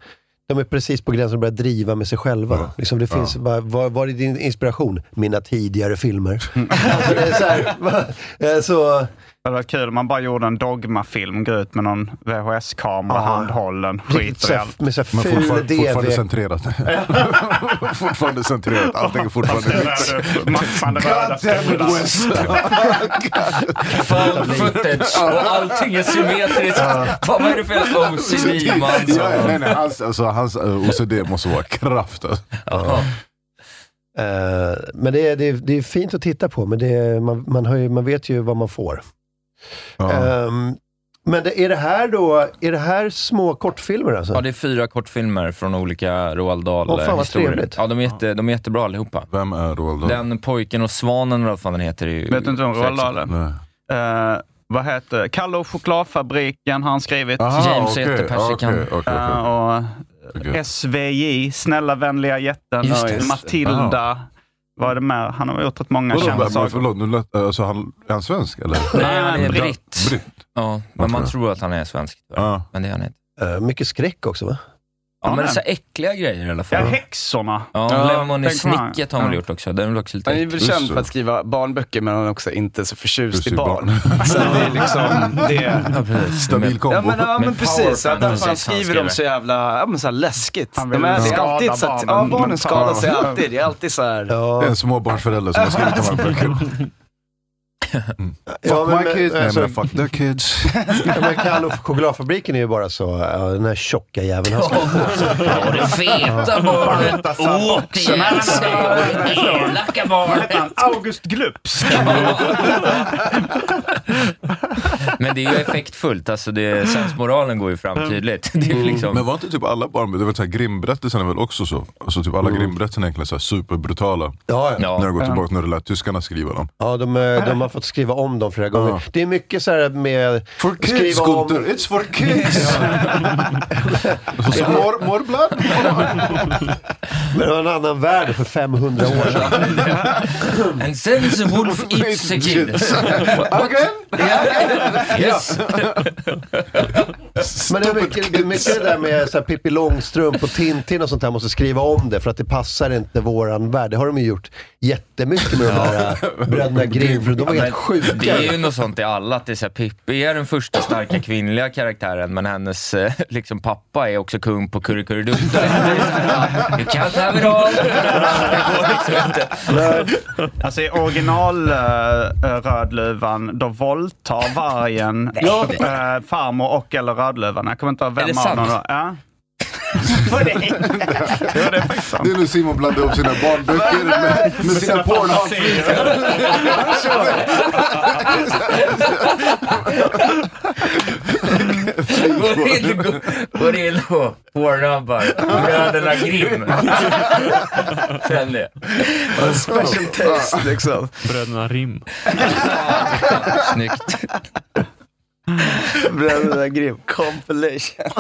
S1: de är precis på gränsen att börja driva med sig själva. Ja. Liksom det finns, ja. var, var, var är din inspiration? Mina tidigare filmer. Alltså det är så här, va, så...
S3: Det var kul om man bara gjorde en dogmafilm, gå ut med någon V H S-kamera, Aha. handhållen, skit i allt.
S1: Med så
S4: men fortfarande, fortfarande centrerat. fortfarande centrerat, allting är fortfarande
S3: matchande röda
S2: found footage och allting är symmetriskt. Vad är det för O C D man?
S4: Ja, nej, nej, hans, alltså, hans uh, O C D måste vara kraft. Alltså.
S1: Uh, men det är, det, är, det är fint att titta på, men det är, man, man, har ju, man vet ju vad man får. Ja. Um, men det, är det här då, är det här små kortfilmer alltså?
S2: Ja, det är fyra kortfilmer från olika Roald Dahl
S1: oh, fan, vad trevligt.
S2: Ja, de är, jätte, de är jättebra allihopa.
S4: Vem är Roald Dahl?
S2: Den pojken och svanen, vad fan den heter. Är ju,
S3: vet du inte om Roald Dahl? Uh, vad heter Kalle och chokladfabriken har han skrivit.
S2: Aha, James okay, heter Persikan.
S3: Okay, okay, okay. Uh, och okay. S V J, Snälla vänliga jätten, det, Matilda. Aha. Vad är det med? Han har gjort ett många
S4: Vadå,
S3: kända
S4: men,
S3: saker.
S4: Förlåt, nu lät, alltså, han, är han svensk eller?
S2: Nej, han är britt.
S4: britt.
S2: Ja, men man tror att han är svensk. Ja. Men det är han inte.
S1: Uh, mycket skräck också, va?
S2: Ja, ja men det är så äckliga grejer i alla fall.
S3: Ja, häxorna.
S2: Ja, ja Lemon i snicket har han ja. gjort också. Den är också lite
S5: han är väl känd för att skriva barnböcker, men han är också inte så förtjust i barn. barn. Så det är liksom det
S4: ja, stabil kombo.
S5: Ja, men, ja, men precis. Ja, därför han skriver dem så jävla ja, men så här läskigt. De är, det är alltid så att ja, barnen skadar sig alltid. Det är alltid så här.
S4: Ja. Det är en småbarnsförälder som har skrivit de här böckerna. Mm. Fuck ja, men, my kids.
S1: Alltså,
S4: Nej, men fuck their kids.
S1: Ja, men Kalle och chokladfabriken är ju bara så, ja, den här tjocka jäveln. Han ska
S2: ja, det feta barnet. Åh, det är elaka barnet.
S3: August Glups.
S2: Men det är ju effektfullt. Alltså det, sensmoralen går ju fram tydligt. Det är liksom...
S4: Men var inte typ alla barn, det var så här Grimm-berättelserna väl också så? Alltså typ alla mm. Grimm-berättelserna egentligen så här superbrutala.
S1: Ja,
S2: ja.
S4: När det går tillbaka när det lät tyskarna skriva dem.
S1: Ja, de, de har fått skriva om dem flera gånger. Uh. Det är mycket så här med
S4: for kids, skriva om... It's for kids! Så mor, morblad?
S1: Men det var en annan värld för femhundra år sedan.
S2: And then the wolf eats the kids.
S4: Again?
S2: Yeah. Yes.
S1: Men det är mycket det, är mycket det där med så här, Pippi Långstrump och Tintin och sånt här måste skriva om det för att det passar inte våran värld. Det har de ju gjort jättemycket med de här bröderna Grimm, för de var ja, helt sjuka.
S2: Det är ju något sånt i alla, att det är så här, Pippi är den första starka kvinnliga karaktären, men hennes liksom pappa är också kung på kurrekurredutt. Du kan inte ha det
S3: alltså i original uh, Rödluvan då våldtar vargen ja. uh, farmor och eller Rödluvan. Jag kommer inte ihåg vem av dem då. Ja.
S5: det?
S3: Ja, det är faktiskt sant.
S4: Det är nu Simon blandar upp sina barnböcker med, med sina pornhaflikar.
S2: Går in på pornhubbar Bröderna Grimm. Sen det
S5: special taste liksom.
S11: Bröderna Rim.
S2: Snyggt.
S5: Bröderna Grimm compilation.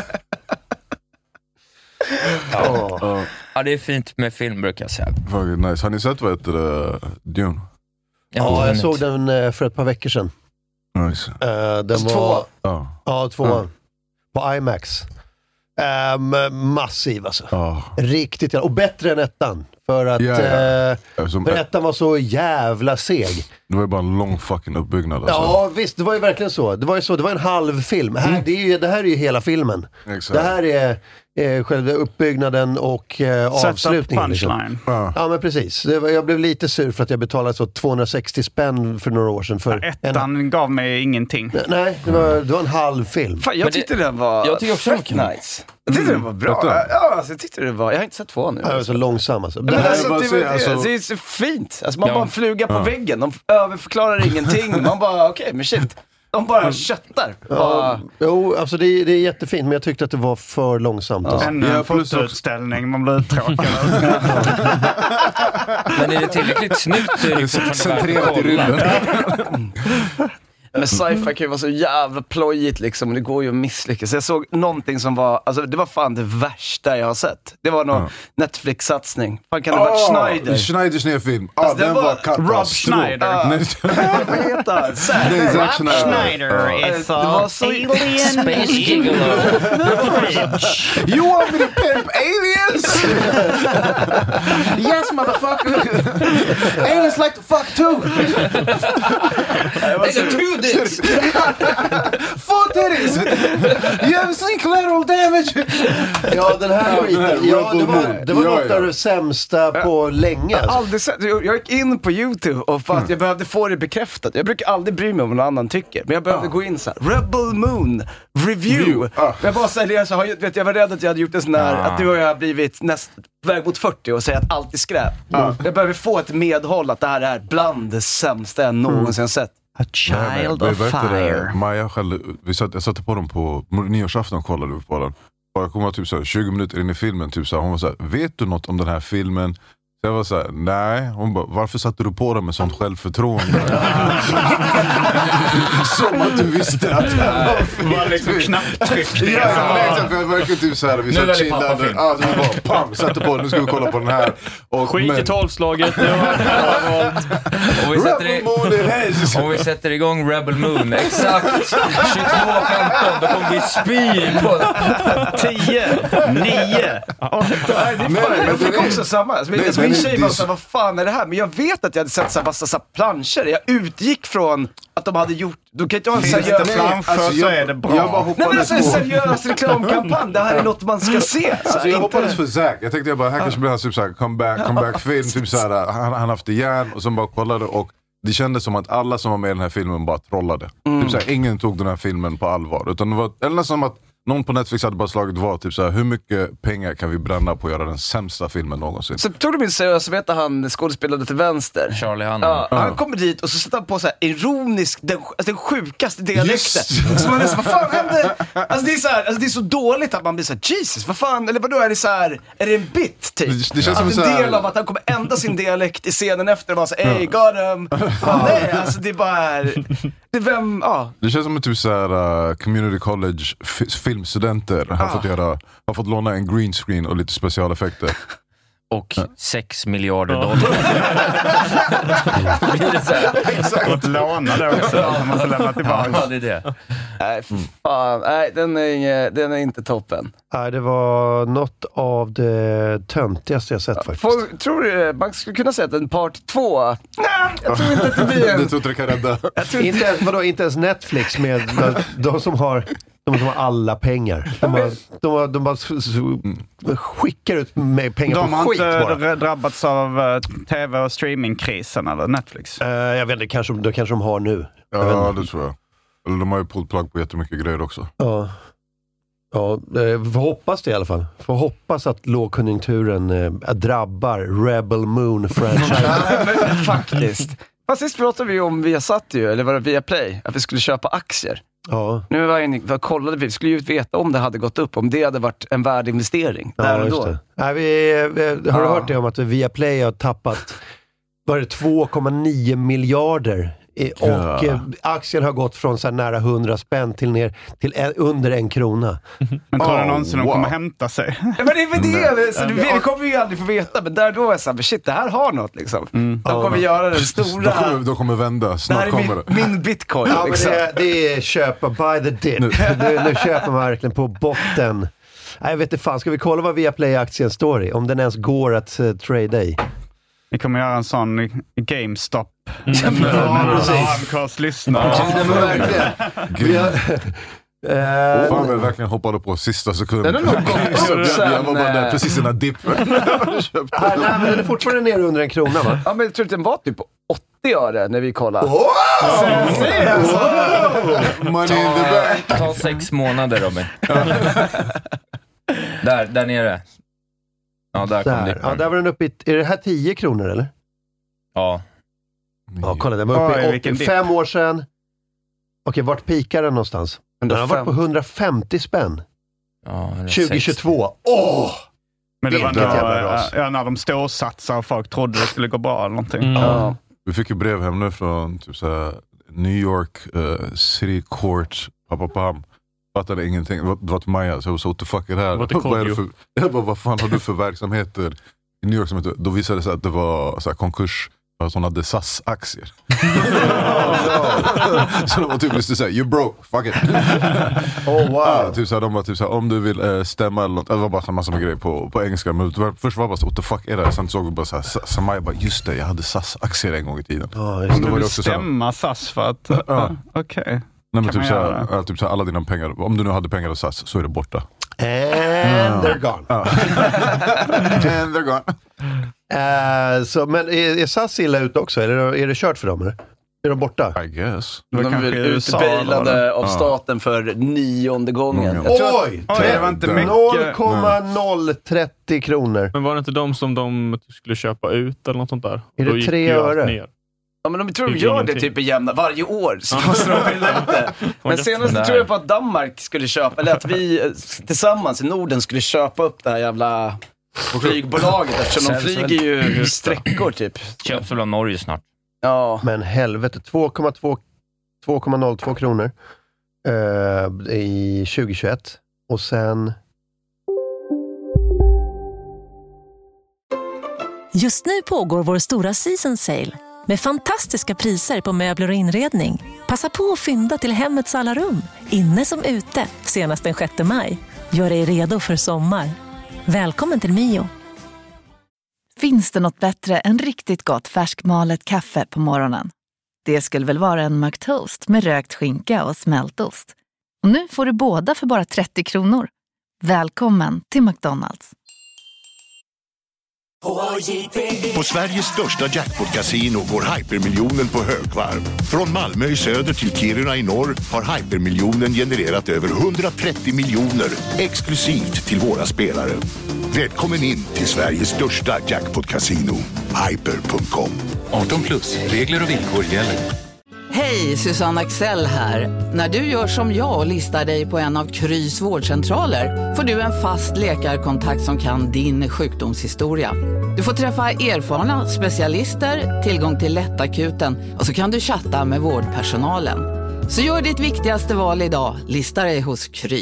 S2: Ja. Oh. Ja, det är fint med film brukar jag säga.
S4: Fucking nice. Har ni sett vad heter det? Dune?
S1: Ja, jag såg den för ett par veckor sedan.
S4: Nice.
S1: Uh, den
S5: alltså
S1: var...
S5: Två?
S1: Uh. Ja, två. Uh. På IMAX. Um, massiv alltså. Uh. Riktigt, och bättre än ettan. För att yeah, yeah. Uh, för ettan var så jävla seg.
S4: Det var ju bara en lång fucking uppbyggnad alltså.
S1: Ja visst, det var ju verkligen så. Det var ju så, det var en halv film. Mm. Här, det, är ju, det här är ju hela filmen.
S4: Exakt.
S1: Det här är eh, själva uppbyggnaden och eh, avslutningen. Liksom. Ja. ja men precis. Det var, jag blev lite sur för att jag betalade så tvåhundrasextio spänn för några år sedan. För
S3: ja, ettan en... gav mig ingenting.
S1: Nej, det var, det var en halv film.
S5: Fan, jag tyckte det... den var
S2: jag tyckte också
S5: nice. Jag tyckte mm. den var bra. Ja, alltså, jag tyckte det var... Jag har inte sett två nu.
S1: Ja, det var så långsam alltså.
S5: Det, det, alltså, det, det, alltså... det är så fint. Alltså, man ja. bara en fluga på ja. väggen. De överförklarar ingenting. Man bara, okej, okay, men shit. De bara köttar.
S1: Ja, bara... Jo, alltså det, det är jättefint, men jag tyckte att det var för långsamt.
S3: Ja.
S1: Alltså.
S3: En ja, fotoutställning, man blir uttråkad.
S2: Men är det tillräckligt snyggt så är det fortfarande
S4: centrerat i rymden.
S5: Men sci-fi kan ju vara så jävla plojigt liksom. Det går ju att misslyckas. Jag såg någonting som var, alltså det var fan det värsta jag har sett. Det var någon ja. Netflix-satsning. Fan kan det oh, vara Schneider?
S4: Schneiders nya film.
S5: Alltså,
S4: ah, den var, var
S3: Rob Schneider.
S5: Uh, vad heter han?
S3: Rob Schneider is a
S5: så...
S2: alien space gigolo.
S4: You want me to pimp aliens?
S5: Yes, motherfucker. Aliens like to fuck too.
S2: They got two dicks.
S5: Four titties. You ever seen collateral damage?
S1: Ja, den här skiten. Ja, det var, det var
S4: ja,
S1: något
S4: ja.
S1: av det sämsta på länge.
S5: Jag,
S1: Alltså.
S5: aldrig sett, jag, jag gick in på YouTube och för att mm. jag behövde få det bekräftat. Jag brukar aldrig bry mig om vad någon annan tycker. Men jag behövde ah. gå in så här. Rebel Moon Review. Ah. Jag bara säger så jag, vet, jag var rädd att jag hade gjort en sån här, ah. att du och jag har blivit näst väg mot fyrtio och säger att allt är skräp. Ah. Jag behöver få ett medhåll att det här är bland det sämsta jag någonsin mm. sett.
S8: A child of fire.
S4: Maja själv, vi satt, jag satte på dem på nyårsafton och kollade vi på den. Och jag kom var typ så här, tjugo minuter in i filmen, typ så här, hon var så här, vet du något om den här filmen? Så jag var så här, nej. Hon bara, varför satte du på den med sånt självförtroende? Som att du visste att det var,
S3: var liksom knapptryck.
S4: Ja, ja, för jag verkligen typ så här, vi satt chillade. Ja, så vi bara, pam, satte på, nu ska vi kolla på den här. Och,
S11: skit men... i tolvslaget.
S2: Och vi sätter, i, och vi sätter igång Rebel Moon. Exakt tjugotvå femton. Då kommer vi spy på
S3: tio, nio, åtta.
S5: Jag fick också samma. Alltså, min tjej var såhär, vad fan är det här? Men jag vet att jag hade sett så här massa så här planscher. Jag utgick från att de hade gjort... Du kan inte ha en seriös
S3: planscher, alltså, så är det bra.
S4: Jag bara
S5: Nej, men det är en seriös reklamkampanj. Det här är något man ska se. Så
S4: alltså, jag
S5: inte...
S4: hoppades för Zack. Jag tänkte jag bara, här kanske blir han typ såhär comeback, comeback-film. Typ såhär, han, han haft det igen och sen bara kollade och det kändes som att alla som var med i den här filmen bara trollade. Mm. Typ såhär, ingen tog den här filmen på allvar. Utan det var, eller nästan som att någon på Netflix hade bara slagit vad, typ såhär, hur mycket pengar kan vi bränna på att göra den sämsta filmen någonsin?
S5: Så tog du min seriös, vet han skådespelade till vänster.
S2: Charlie Hanna.
S5: Ja, han kommer dit och så sätter han på så här ironisk, den, alltså den sjukaste dialekten. Så man är så, vad fan hände? Alltså det är så här, alltså det är så dåligt att man blir så här, Jesus, vad fan, eller vadå är det så här, är det en bit typ? Det, det känns som en del av att han kommer ändra sin dialekt i scenen efter och bara så här, hey, got him. Ja, nej, alltså det är bara, det är vem, ja.
S4: Det känns som en typ så här uh, community college f- filmstudenter har ah. fått göra, har fått låna en green screen och lite specialeffekter.
S2: Och ja. sex miljarder dollar. Blir det så här?
S3: Och låna det också. Man måste lämna tillbaka.
S2: Ja, det är det.
S5: Nej, fan. Nej, den är, den är inte toppen.
S1: Nej, det var något av det töntigaste jag sett faktiskt.
S5: Folk, tror du, man skulle kunna säga att en part två... Nej, jag tror inte att det blir en...
S4: Du tror inte det kan rädda?
S1: Inte ens, vadå, inte ens Netflix med de som har... De som har alla pengar. De, har, de, har, de bara skickar ut med pengar
S3: de
S1: på skit.
S3: De har inte
S1: bara.
S3: drabbats av uh, tv- och streamingkrisen eller Netflix?
S1: Uh, jag vet inte, kanske, det kanske de har nu.
S4: Ja, det tror jag. Eller de har ju pulled plug på jättemycket grejer också.
S1: Ja, ja vi får hoppas det i alla fall. Vi får hoppas att lågkonjunkturen uh, drabbar Rebel Moon-franchise.
S5: Men faktiskt. Fast sist pratade vi om Viasat ju, eller var det Viaplay, att vi skulle köpa aktier.
S1: Ja.
S5: Nu var jag inne, vad kollade vi, vi skulle ju veta om det hade gått upp, om det hade varit en värdinvestering
S1: ja,
S5: där och då.
S1: Det. Nej, vi, vi, har ja. du hört det om att Viaplay har tappat var det två komma nio miljarder och ja. aktien har gått från så här nära hundra spänn till ner till en, under en krona.
S3: Men tror oh, du någonsin wow. de kommer hämta sig?
S5: Ja, men det är väl det, så det, det kommer vi ju aldrig få veta, men där då är så här, shit, det här har något liksom. Mm. De kommer ja. göra den stora...
S4: De kommer, de kommer vända, snart
S5: det här är
S4: kommer
S5: min, det. Min bitcoin.
S1: Ja,
S5: liksom.
S1: men det, det är köpa by the dip. Nu, nu, nu köper man verkligen på botten. Nej, jag vet inte fan, ska vi kolla vad Viaplay-aktien står i? Om den ens går att uh, trada i.
S3: Vi kommer göra en sån GameStop.
S1: Mm. Ja, precis.
S3: Amcast lyssnar.
S1: Ja, men verkligen. Vi har...
S4: Uh, fan, jag verkligen hoppade på sista sekunden.
S5: Den är nog gått sen.
S4: Jag var bara där, precis i den här dippen.
S1: Nej, men den är fortfarande nere under en krona, va?
S5: Ja, men jag tror att den var typ åttio öre när vi kollade.
S1: Wow!
S4: Wow! Money in the bank.
S2: Ta sex månader, Robin. där, där nere. Ja, där, där kom det.
S1: Ja, där var den uppe i... Är det här tio kronor, eller?
S2: Ja.
S1: Ja, kolla, den var uppe i åttiofem år sedan. Okej, vart pikar den någonstans? Den har varit på hundrafemtio spänn.
S2: Ja,
S1: tjugohundratjugotvå. Åh! Oh!
S3: Men det var när, ja, när de storsatsar och folk trodde det skulle gå bra eller någonting.
S2: Mm.
S3: Ja.
S4: Vi fick ju brev hem nu från typ såhär, New York uh, City Court, papapam. Fattade ingenting. Det var, det var till Maja, så jag var så, what the fuck är det här? Vad är det för, jag bara, vad fan har du för verksamheter i New York? Som heter, då visade det sig att det var så här, konkurs. Att hon hade S A S-aktier. Så de var typ just såhär, you're broke, fuck it.
S1: Oh wow.
S4: Ja, typ såhär, de var typ såhär, om du vill äh, stämma eller något. Det var bara en massa med grejer på, på engelska. Men var, först var det bara så, what the fuck är det? Sen såg vi bara såhär, Samaya bara, just det, jag hade S A S-aktier en gång i tiden.
S1: Oh,
S3: just det. Du vill stämma S A S för att, ja. Okej. Okay.
S4: Nej men typ såhär, ja, typ såhär, alla dina pengar, om du nu hade pengar i S A S så är det borta.
S1: And mm. they're gone.
S4: And they're gone.
S1: Uh, så, men är, är S A S illa ut också? Är det, är det kört för dem? Eller? Är de borta?
S4: I guess.
S5: De är väl utbailade av staten för nionde gången.
S1: Mm. Oj! Det var inte noll komma noll trettio kronor.
S11: Men var det inte de som de skulle köpa ut eller något sånt där?
S1: Är det tre öre?
S5: Ja, men de tror de gör det typ i jämna varje år. Så måste de bilda ut det. Men senast tror jag på att Danmark skulle köpa, eller att vi tillsammans i Norden skulle köpa upp det här jävla flygbolaget, eftersom de flyger ju sträckor typ.
S2: Köps väl av Norge snart.
S5: Ja.
S1: Men helvete, två komma noll två kronor uh, i tjugohundratjugoett. Och sen...
S12: Just nu pågår vår stora season sale med fantastiska priser på möbler och inredning. Passa på att fynda till hemmets alla rum, inne som ute, senast den sjätte maj. Gör dig redo för sommar. Välkommen till Mio.
S8: Finns det något bättre än riktigt gott färskmalet kaffe på morgonen? Det skulle väl vara en McToast med rökt skinka och smältost. Och nu får du båda för bara trettio kronor. Välkommen till McDonald's.
S13: På Sveriges största jackpot-casino går hypermiljonen på högvarv. Från Malmö i söder till Kiruna i norr har hypermiljonen genererat över hundratrettio miljoner exklusivt till våra spelare. Välkommen in till Sveriges största jackpot-casino, hyper punkt com.
S14: arton plus, regler och villkor gäller.
S9: Hej, Susanne Axel här. När du gör som jag och listar dig på en av Krys vårdcentraler får du en fast läkarkontakt som kan din sjukdomshistoria. Du får träffa erfarna specialister, tillgång till lättakuten och så kan du chatta med vårdpersonalen. Så gör ditt viktigaste val idag, lista dig hos Kry.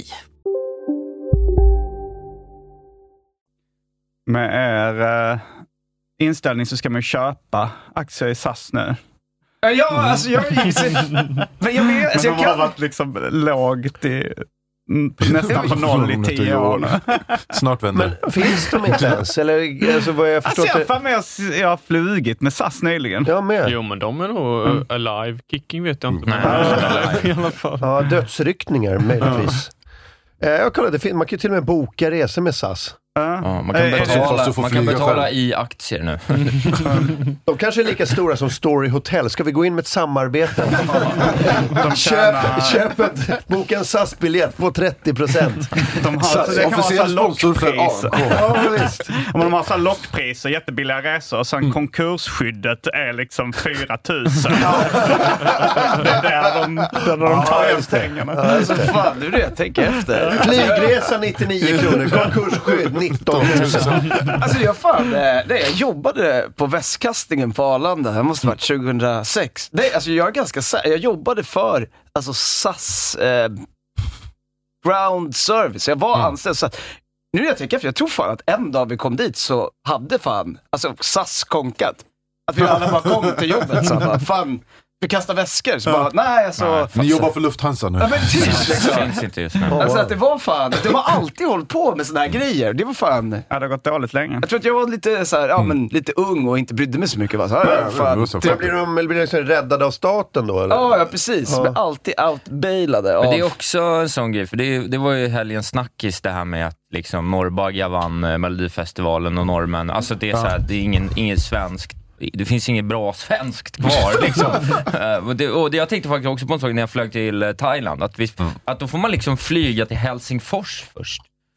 S3: Med er uh, inställning så ska man köpa aktier i S A S nu.
S5: Ja, alltså jag men jag vet, alltså
S3: jag kan... har varit liksom lågt i nästan på noll i tio år.
S4: Snart vänder.
S1: Men finns de inte ens? Eller, alltså, vad jag förstått
S3: alltså, jag, med, jag har flugit med S A S nyligen.
S1: Jag med.
S11: Jo, men de är nog mm. alive. Kicking vet jag inte.
S1: Nej. I alla fall. Ja, dödsryckningar möjligtvis. Eh, jag kollade, man kan ju till och med boka resor med S A S.
S2: Ja, man kan betala, man kan betala i aktier nu.
S1: De kanske är lika stora som Story Hotel. Ska vi gå in med ett samarbete? De köp, köp ett, boka en S A S-biljett på trettio procent.
S3: De har så det kan vara lockpriser. Ja, visst. Om de har så lockpriser, jättebilliga resor och sen mm. konkursskyddet är liksom fyra tusen. Det är där de, där de tar ja, pengarna.
S5: Ja, alltså, fan, du det, tänk efter.
S1: Flygresa nittionio kronor, konkursskydd nitton tusen.
S5: Alltså jag fan, det, det, jag jobbade på västkastningen på Arlanda. Det måste ha varit tjugohundrasex. Det, alltså jag är ganska jag jobbade för alltså S A S eh, ground service. Jag var mm. anställd så att nu när jag tänker efter, jag tror fan att en dag vi kom dit så hade fan alltså S A S konkat. Att vi alla bara kom till jobbet så bara, fan vi kastar väskor så bara, nej alltså...
S4: Nej, ni jobbar för Lufthansa nu.
S5: Ja men typ liksom.
S2: Det finns inte just nu.
S5: Alltså att det var fan, de har alltid hållit på med såna här grejer. Det var fan...
S3: Ja, det har gått dåligt länge.
S5: Jag tror att jag var lite så här, ja men lite ung och inte brydde mig så mycket. Va? Så här, ja, fan.
S1: Så blir de, eller blir de så räddade av staten då? Eller?
S5: Ja, ja, precis. Ja. Men alltid outbailade.
S2: Men det är också en sån grej, för det, det var ju helgens snackis det här med att liksom Norrbagga vann Melodifestivalen och norrmän. Alltså det är så här, det är ingen, ingen svenskt. Det finns inget bra svenskt kvar liksom. uh, och, det, och det, jag tänkte faktiskt också på en sak när jag flög till uh, Thailand att, vi, mm. att då får man liksom flyga till Helsingfors först.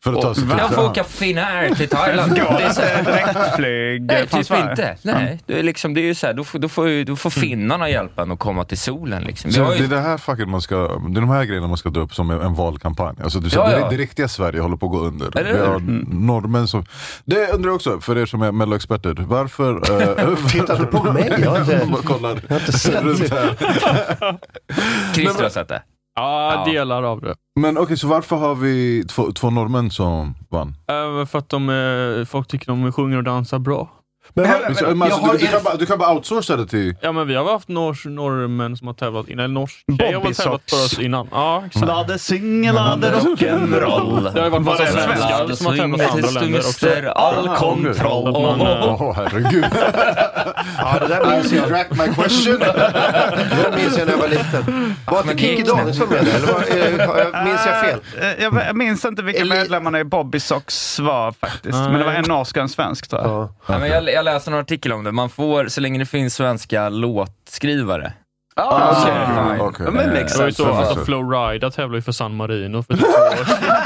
S4: För att ta sig
S2: jag får åka Finnair till Thailand.
S3: Det är så här direktflyg.
S2: Nej, typ inte. Nej, det är liksom, det är ju så här, då får, då får, då får finnarna hjälpa en att komma till solen liksom.
S4: Så
S2: ju...
S4: det är det här fucking man ska, det är de här grejerna man ska dra upp som en valkampanj. Alltså du
S2: ja,
S4: det,
S2: ja.
S4: det riktiga Sverige håller på att gå under.
S2: Eller
S4: Vi har
S2: mm.
S4: normen som, det undrar jag också för er som är melloexperter. Varför äh,
S1: tittar du på mig? Jag har inte,
S4: kollar
S1: jag har inte sett runt här.
S2: Christer har sett det.
S11: Ja, delar av det.
S4: Men okej, okay, så varför har vi två, två norrmän som vann?
S11: Äh, för att de är, folk tycker de sjunger och dansar bra.
S1: Men, men,
S4: men, men, alltså, du, du, kan bara, du kan bara outsourca det till...
S11: Ja, men vi har haft nors, norrmän som har tävlat innan. Eller norsk tjej har tävlat för oss innan. Ja, exakt.
S3: Lade singel, lade rock'n'roll.
S11: Det har ju varit massa svenskar som har tävlat i andra länder också.
S3: All kontroll.
S4: Åh, herregud.
S1: Ja, det där minns jag.
S4: Drack my question.
S1: Det minns jag när jag var liten. Var inte Kikki Danielsson med det? Eller var, minns jag fel?
S3: Jag, jag minns inte vilka medlemmarna i Bobby Socks var faktiskt. Men det var en norsk och en svensk, tror jag.
S1: Ja.
S2: Ja, men jag, jag läste en artikel om det. Man får, så länge det finns svenska låtskrivare.
S5: Ah,
S2: så
S5: okay.
S2: är det
S4: Okay.
S2: fine.
S5: Men
S11: det var ju så, alltså Flowrida tävlar ju för San Marino för två år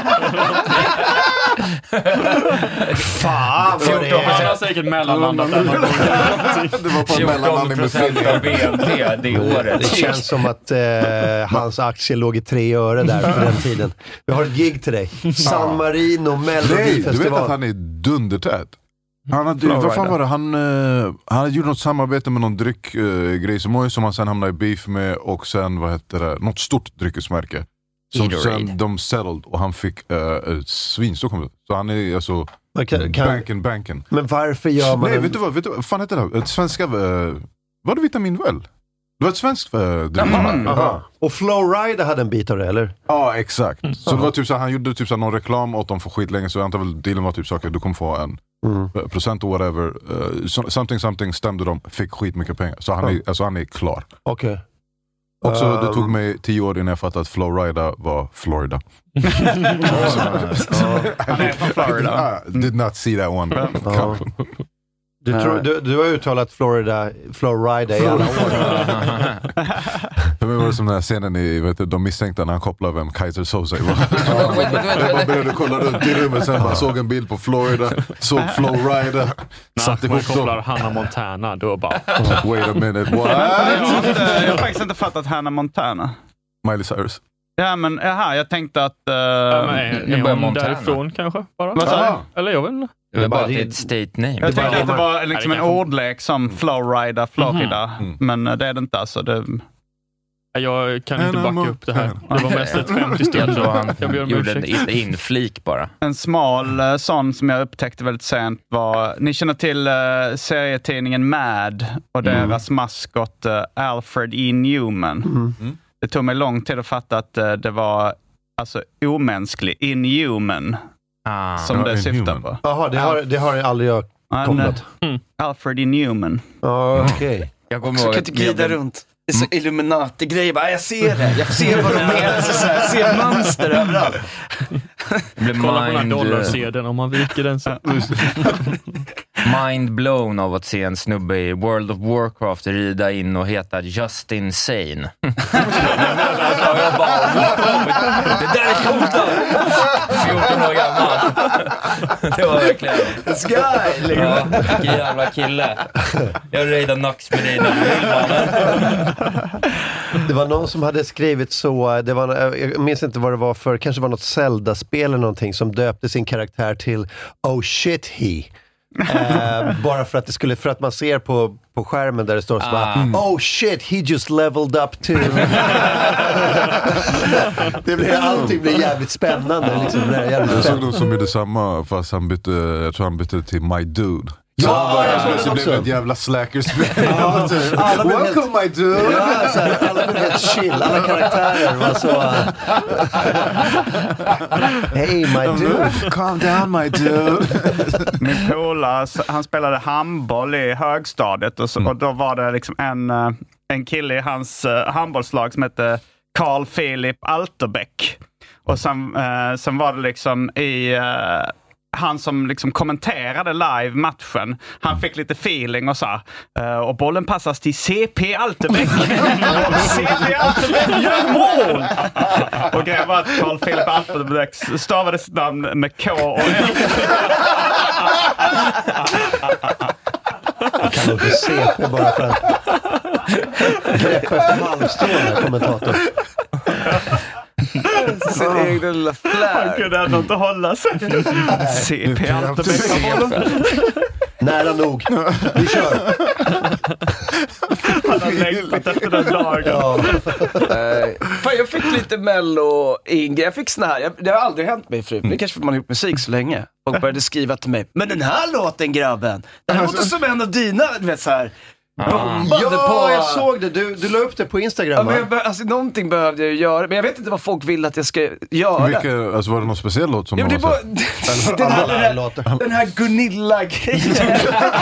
S1: Fan vad det är.
S11: Han har säkert mellanlandat där.
S4: Det var på en mellanlandning med
S2: fjorton procent av B N P det året.
S1: Det känns som att eh, hans aktie låg i tre öre där på den tiden. Vi har ett gig till dig. San Marino Melodifestival.
S4: Du vet att han är dundertät. Han hade, vad fan var det? Han, uh, han hade gjort något samarbete med någon dryckgrej uh, som, som han sen hamnade i beef med och sen, vad heter det, något stort dryckesmärke. Som sen de settled och han fick uh, ett svinstor kom ut. Så han är alltså
S1: kan, kan,
S4: banken, banken.
S1: Men varför gör man...
S4: Nej,
S1: en...
S4: vet du vad, vet du vad fan heter det? Ett svenska, uh, var det Vitamin Well? Det var ett svenskt uh, dryckesmärke.
S1: Mm, och Flowrida hade en bit av det, eller?
S4: Ja, exakt. Mm. Så det var typ så han gjorde typ så någon reklam åt dem för skit länge så jag antar väl dealen var typ saker du kommer få en Mm. procent och whatever, uh, something something stämde de, fick skit mycket pengar. Så han, mm. är, alltså han är klar.
S1: Okej. Okay.
S4: Också
S1: um.
S4: det tog mig tio år innan jag fattade att Flowrida var Florida.
S3: Han är från Florida.
S4: I did not see that one.
S1: Ja. Du, tror, du, du har uttalat Florida, Flowrida i alla år.
S4: Det var som den här scenen i, vet du, de misstänkte när han kopplade vem Kaiser Soze var. Jag började kolla runt i rummet, sen man såg en bild på Florida, såg Flowrida,
S11: satt ihop dem. Kopplar Hannah Montana, då bara...
S4: Wait a minute, what?
S3: Jag har, inte, jag har faktiskt inte fattat Hannah Montana.
S4: Miley Cyrus.
S3: Ja, men aha, jag tänkte att... Uh,
S11: ja, men är, är hon därifrån kanske? Bara?
S3: Vad sa du?
S11: Eller jag vet inte.
S2: Det är bara det är ett state name.
S3: Jag tänkte att det var liksom en ordlek som Flowrida, Florida.
S11: Mm.
S3: Men det är det inte alltså. Det...
S11: Jag kan inte backa upp det här. Det var mest ett skämt i stund.
S2: Han gjorde en inflik bara.
S3: En smal uh, sån som jag upptäckte väldigt sent var... Ni känner till uh, serietidningen Mad och deras mm. maskot uh, Alfred E. Newman. Mm. Mm. Det tog mig lång tid att fatta att uh, det var alltså omänsklig, inhuman. Ah, som det syftar på.
S1: Jaha, det har, det har jag aldrig jag kopplat.
S3: Mm. Alfred E. Newman.
S1: Oh, okej. Okay.
S5: Jag kommer ihåg att glida blev... runt. Det är så Illuminati-grejer. Jag ser det. Jag ser vad de är. Så här, ser mönster överallt.
S11: Kolla på den här dollarsedeln om man viker den så.
S2: Mind blown av att se en snubbe i World of Warcraft rida in och heta Just Insane. Jag bara, det där är coolt. fjorton år gammal. Det var verkligen
S5: This guy, liksom.
S2: Ja, vilken jävla kille. Jag raidar nax med dig när
S1: det var någon som hade skrivit så, det var, jag minns inte vad det var för, kanske var något Zelda-spel eller någonting som döpte sin karaktär till Oh shit he. uh, bara för att det skulle, för att man ser på, på skärmen där det står så bara, mm. oh shit, he just leveled up to. Det blir, allting blir jävligt spännande liksom, det är jävligt
S4: jag såg de som gjorde samma fast han bytte, jag tror han bytte till My Dude. Så
S1: ja,
S4: han var,
S1: ja,
S4: det blev ett jävla slackers-spel.
S1: Ja,
S4: welcome helt, my dude.
S1: Ja, så här, alla blev helt chill, alla karaktärer var så hey my dude,
S4: calm down my dude.
S3: Min polare, han spelade handboll i högstadiet och, så, mm. och då var det liksom en, en kille i hans uh, handbollslag som hette Carl Philip Alterbäck. Och sen, uh, sen var det liksom i... Uh, han som liksom kommenterade live matchen, han fick lite feeling och sa uh, och bollen passas till C P Alterbäck. C P Alterbäck gör mål! Och grejen var att Carl Philip Alterbäck stavade sitt namn med K och F.
S1: Kan du inte C P bara för att greppa efter halvstråna kommentator.
S5: Sin egen lilla flär.
S3: Han kunde ändå inte hålla sig. C P Alterbäck.
S1: Nära nog. Vi kör.
S3: Han har längtat efter den dagen. Ja.
S5: uh, fan, jag fick lite mello in. Jag fick såna här. Jag, det har aldrig hänt mig förut. Det är kanske för man har gjort musik så länge. Och började skriva till mig. Men den här låten, grabben. Den här låter som en av dina, du vet så här.
S1: Ja, på... jag såg det. Du, du la upp det på Instagram.
S5: Ja, men jag be- alltså, någonting behövde jag göra. Men jag vet inte vad folk vill att jag ska göra.
S4: Vilka, alltså, var det någon speciell låt som
S5: ja,
S4: någon
S5: det var, den, här, den, här, den här Gunilla-grejen.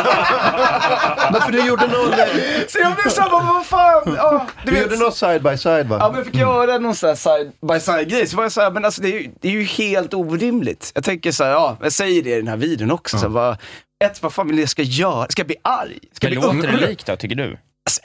S1: Men för du gjorde någon...
S5: Så jag blev så, vad fan? Ja,
S1: du du gjorde någon side by side, va?
S5: Ja, men jag fick göra någon sån här side by side-grej. Så var jag så här, men alltså det är, ju, det är ju helt orimligt. Jag tänker så här, ja, jag säger det i den här videon också. Så vad, ett, vad fan vill jag ska göra? Ska jag bli arg? Ska
S2: det
S5: bli
S2: låter det likt då, tycker du?
S5: Alltså,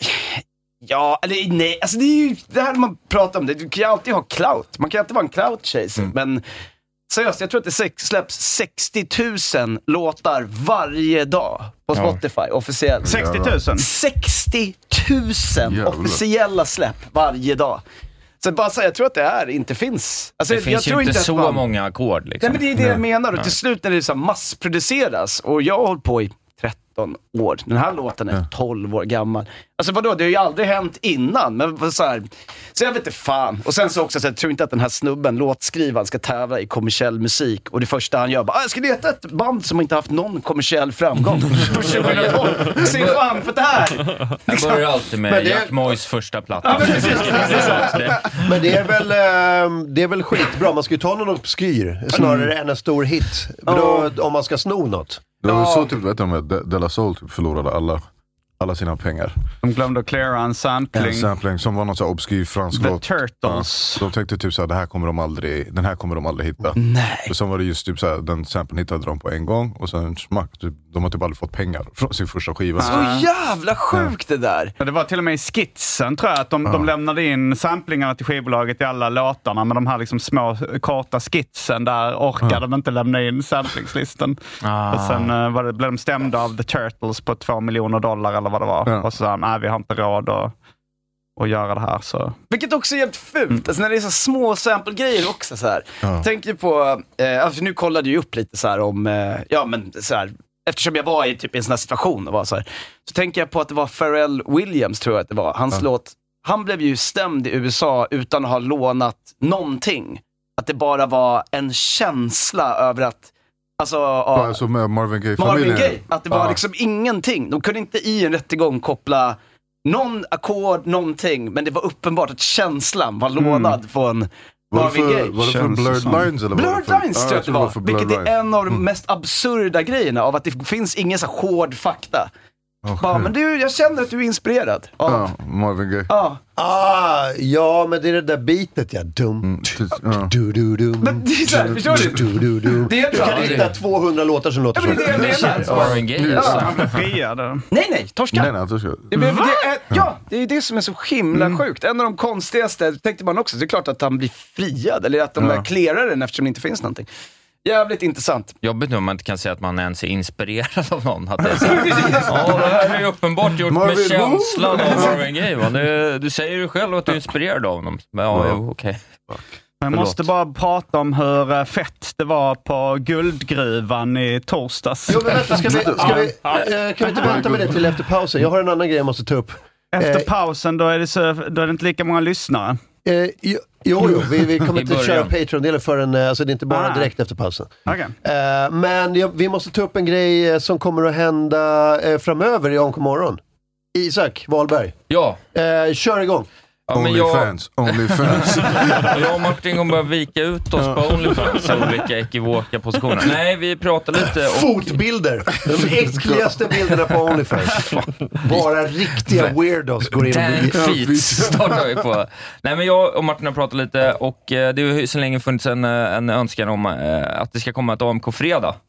S5: ja, eller nej. Alltså det är ju det här man pratar om. Det. Du kan ju alltid ha clout. Man kan alltid vara en clout-chaser. Mm. Men seriöst, jag tror att det släpps sextio tusen låtar varje dag på Spotify, ja. Officiellt.
S3: sextio tusen?
S5: sextio tusen officiella släpp varje dag. Så bara säga, jag tror att det här inte finns. Alltså,
S2: det
S5: jag,
S2: finns
S5: jag tror
S2: ju inte
S5: inte
S2: så
S5: man...
S2: många ackord. Liksom.
S5: Nej, men det är det jag menar. Och till slut när det så massproduceras, och jag har hållit på i tretton år. Den här låten är tolv år gammal. Alltså vadå, det har ju aldrig hänt innan. Men så här, så jag vet inte fan. Och sen så också, så jag tror inte att den här snubben, låtskrivaren, ska tävla i kommersiell musik. Och det första han gör, bara, jag ska leta ett band som inte haft någon kommersiell framgång. tjugohundratolv. Se fan för det här.
S2: Jag börjar alltid med det... Jack Moys första platta.
S1: Ja, men, men det är väl det är väl skitbra. Man ska ju ta någon obskyr snarare mm. än en stor hit. Då, om man ska sno något.
S4: Det var så typ, vet du, med De, De La Soul typ förlorade alla, alla sina pengar.
S3: De glömde att cleara en sampling.
S4: En sampling som var någon så här obskyr fransk
S3: The
S4: låt.
S3: Turtles.
S4: Ja, de tänkte typ såhär, det här kommer de aldrig, den här kommer de aldrig hitta.
S5: Nej.
S4: Och sen var det just typ såhär, den samplen hittade de på en gång. Och sen smack, typ, de har typ aldrig fått pengar från sin första skiva.
S5: Så jävla sjukt det där.
S3: Ja, det var till och med i skitsen tror jag att de, ja. de lämnade in samplingarna till skivbolaget i alla låtarna. Men de här liksom små korta skitsen där orkade ja. de inte lämna in samplingslistan. Ah. Och sen uh, var det, blev de stämda av The Turtles på två miljoner dollar eller vad det var. Ja. Och så sa nej, vi har inte råd att, att göra det här. Så.
S5: Vilket också är jävligt fult. Mm. Alltså när det är så små sample-grejer också så här. Ja. Tänk ju på, eh, alltså nu kollade jag upp lite så här om, eh, ja men så här, eftersom jag var i typ en sån här situation och var så här, så tänker jag på att det var Pharrell Williams tror jag att det var. Hans ja. låt, han blev ju stämd i U S A utan att ha lånat någonting. Att det bara var en känsla över att Alltså,
S4: ja, alltså med Marvin Gaye
S5: Marvin Gaye, att det var ja. liksom ingenting. De kunde inte i en rättegång koppla någon ackord, någonting, men det var uppenbart att känslan var lånad mm. från Marvin Gaye.
S4: Var det för Blurred Lines? Eller
S5: Blurred
S4: var
S5: Lines tror jag det var, vilket är en av de mm. mest absurda grejerna av att det finns ingen så hård fakta. Okay. Bara, men du, jag känner att du är inspirerad. Ja,
S4: ja Marvin Gaye.
S5: Ja.
S1: Ah, ja, men det är det där beatet, ja. Dum,
S4: mm, ja.
S1: du, du, du,
S5: men det är så här, förstår du?
S1: Du, du, du.
S5: Det är
S1: du kan hitta tvåhundra låtar som låter
S5: så. Ja, men det är det jag menar.
S2: Marvin Gaye.
S3: Ja, friade.
S5: Nej, nej, torska.
S4: Nej, nej, torska.
S5: Det, det, är, ja, det är det som är så himla mm. sjukt. En av de konstigaste, tänkte man också, det är klart att han blir friad. Eller att de ja. clearar den eftersom det inte finns någonting. Jävligt intressant.
S2: Jobbigt nu om man inte kan säga att man ens är inspirerad av någon. Att det är så, ja, det här är ju uppenbart gjort Marvin med känslan av Marvin Gaye. Va? Du, du säger ju själv att du är inspirerad av honom. Men ja, ja. okej. Okay.
S3: Jag måste bara prata om hur fett det var på Guldgruvan i torsdags.
S1: Jo, men vänta, ska vi, ska vi, äh, kan vi inte vänta med det till efter pausen? Jag har en annan grej jag måste ta upp.
S3: Efter pausen, då är det, så, då är det inte lika många lyssnare.
S1: Eh, jo, jo, vi, vi kommer inte köra Patreon-delen förrän, alltså det är inte bara ah. direkt efter pausen.
S3: Okay.
S1: Eh, men ja, vi måste ta upp en grej som kommer att hända eh, framöver i Onko morgon. Isak Wahlberg.
S2: Ja.
S1: Eh, kör igång.
S2: Ja,
S4: Only
S2: jag...
S4: fans, only fans.
S2: Jag och Martin kommer börja vika ut oss på OnlyFans i olika ekivoka positioner. Nej, vi pratar lite om...
S1: Fotbilder! De äckligaste bilderna på OnlyFans. Bara riktiga weirdos går in
S2: Dan Feets startar vi på. Nej, men jag och Martin har pratat lite och det har ju så länge funnits en, en önskan om att det ska komma ett A M K-fredag.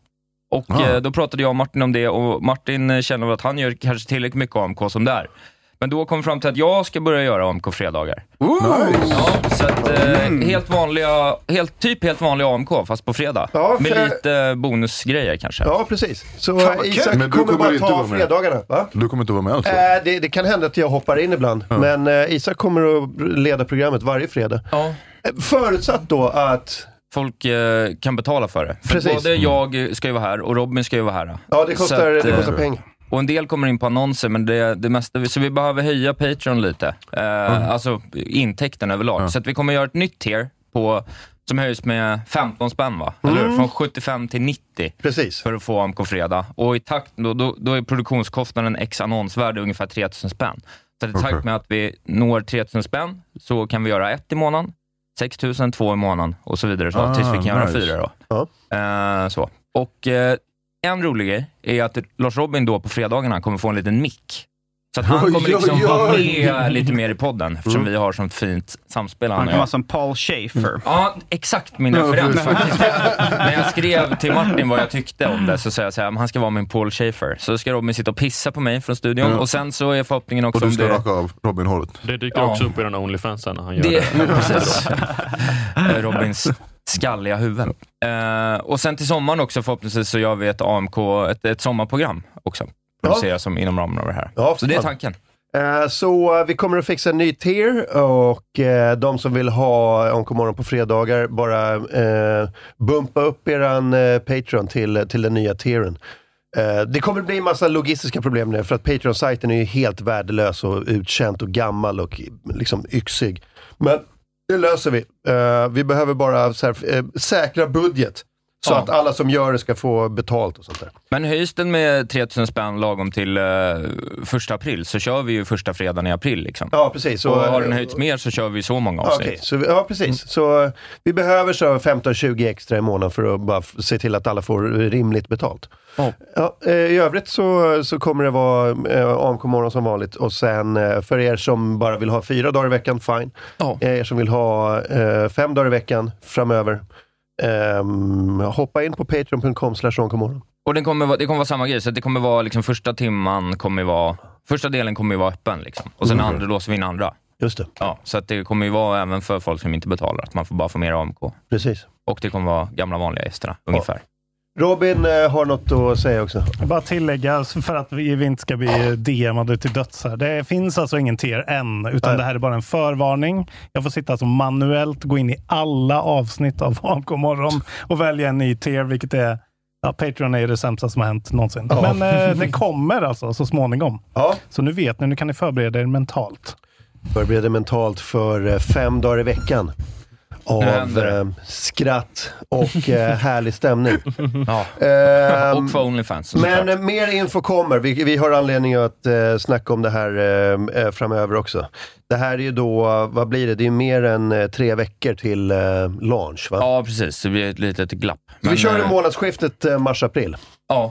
S2: Och
S4: Ah.
S2: eh, då pratade jag och Martin om det, och Martin känner att han gör kanske tillräckligt mycket A M K som det är. Men då kom fram till att jag ska börja göra A M K-fredagar.
S4: Nice.
S2: Ja, så att, eh, helt vanliga, helt, typ helt vanliga A M K, fast på fredag.
S1: Ja,
S2: med
S1: för-
S2: lite bonusgrejer kanske.
S1: Ja, precis. Så
S4: Fan, vad
S1: Isak
S4: kul. Men du
S1: kommer
S4: kommer
S1: bara
S4: inte
S1: ta
S4: vara med.
S1: fredagarna. Va?
S4: Du kommer inte vara med alltså?
S1: Äh, det, det kan hända att jag hoppar in ibland. Men äh, Isak kommer att leda programmet varje fredag.
S2: Ja.
S1: Förutsatt då att...
S2: Folk eh, kan betala för det. För
S1: Precis.
S2: både jag ska ju vara här och Robin ska ju vara här.
S1: Ja, det kostar,
S2: Så att,
S1: det
S2: eh,
S1: kostar pengar.
S2: Och en del kommer in på annonser, men det, det mesta, så vi behöver höja Patreon lite. Eh,
S1: Mm.
S2: Alltså intäkten överlag.
S4: Ja.
S2: Så att vi kommer göra ett nytt tier på, som höjs med femton spänn, va? Eller hur? Från sjuttiofem till nittio.
S1: Precis.
S2: För att få A M K-fredag. Och i takt, då, då, då är produktionskostnaden x annonsvärde ungefär tre tusen spänn. Så i takt
S4: Okej.
S2: med att vi når tre tusen spänn så kan vi göra ett i månaden, sex tusen, två i månaden och så vidare. Så,
S4: Ah,
S2: tills vi kan göra
S4: nice.
S2: fyra då.
S1: Ja.
S2: Eh, så. Och eh, en rolig grej är att Lars Robin då på fredagarna kommer få en liten mick. Så att han
S1: Oj,
S2: kommer liksom
S1: oj,
S2: vara
S1: oj.
S2: med lite mer i podden, eftersom vi har sånt fint samspel.
S3: Han
S2: och
S3: kan
S2: jag.
S3: vara som Paul Schaefer.
S2: Ja, exakt min
S4: Ja,
S2: referens
S4: precis.
S2: faktiskt. När jag skrev till Martin vad jag tyckte om det, så sa jag så här, han ska vara min Paul Schaefer. Så ska Robin sitta och pissa på mig från studion.
S4: Ja.
S2: Och sen så är förhoppningen också
S4: Och du
S2: om
S4: ska
S2: det...
S4: raka av Robin-håret.
S11: Det dyker
S2: Ja.
S11: också upp i den här OnlyFansen när han gör
S2: det
S11: det.
S2: precis. Eh, Robins skalliga huvud. Eh, och sen till sommaren också förhoppningsvis så gör vi ett A M K, ett, ett sommarprogram också. Produceras som inom ramen av det här.
S1: Ja,
S2: Så det är
S1: fan.
S2: tanken.
S1: Eh, Så eh, vi kommer att fixa en ny tier och eh, de som vill ha A M K-morgon på fredagar, bara eh, bumpa upp eran eh, Patreon till, till den nya tieren. Eh, det kommer bli en massa logistiska problem nu, för att Patreon-sajten är ju helt värdelös och utkänt och gammal och liksom yxig. Men det löser vi. Eh, vi behöver bara så här, eh, säkra budget. Så
S2: Ja.
S1: att alla som gör det ska få betalt och sånt där.
S2: Men höjs den med tre tusen spänn lagom till eh, första april, så kör vi ju första fredagen i april liksom.
S1: Ja, precis.
S2: Och har den höjts mer så kör vi så många avsnitt.
S1: Okej, så vi, ja precis. Så eh, vi behöver så femton tjugo extra i månaden för att bara f- se till att alla får rimligt betalt.
S2: Ja.
S1: Ja, eh, i övrigt så, så kommer det vara eh, A M K-morgon som vanligt. Och sen eh, för er som bara vill ha fyra dagar i veckan, fine.
S2: Ja.
S1: Er som vill ha eh, fem dagar i veckan framöver, ehm, hoppa in på patreon punkt com slash onkomorgon.
S2: Och den kommer vara, det kommer vara samma grej, så att det kommer vara liksom första timman kommer vara, första delen kommer ju vara öppen liksom. Och sen
S1: Mm.
S2: andra låser vi in andra.
S1: Just det,
S2: Ja, så att det kommer ju vara även för folk som inte betalar, att man får bara få mer A M K.
S1: precis.
S2: Och det kommer vara gamla vanliga gästerna, ungefär.
S1: Robin eh, har något att säga också.
S15: Jag bara tillägga, för att vi inte ska bli D M:ade till döds här. Det finns alltså ingen tier än, utan
S1: Nej.
S15: det här är bara en förvarning. Jag får sitta alltså manuellt, gå in i alla avsnitt av A M K-morgon och välja en ny tier, vilket är, ja, Patreon är ju det sämsta som har hänt någonsin.
S1: Ja.
S15: Men eh, det kommer alltså så småningom.
S1: Ja.
S15: Så nu vet ni, nu kan ni förbereda er mentalt.
S1: Förbereder mentalt för eh, fem dagar i veckan av
S2: händer det.
S1: eh, skratt och eh, härlig stämning.
S2: Ja.
S1: Ehm,
S2: Och för OnlyFans.
S1: men eh, mer info kommer. Vi, vi har anledning att eh, snacka om det här eh, eh, framöver också. Det här är ju då, vad blir det? Det är mer än eh, tre veckor till eh, launch, va?
S2: Ja, precis. Det blir ett litet glapp.
S1: Så vi kör i
S2: eh,
S1: månadsskiftet eh, mars-april.
S2: Ja.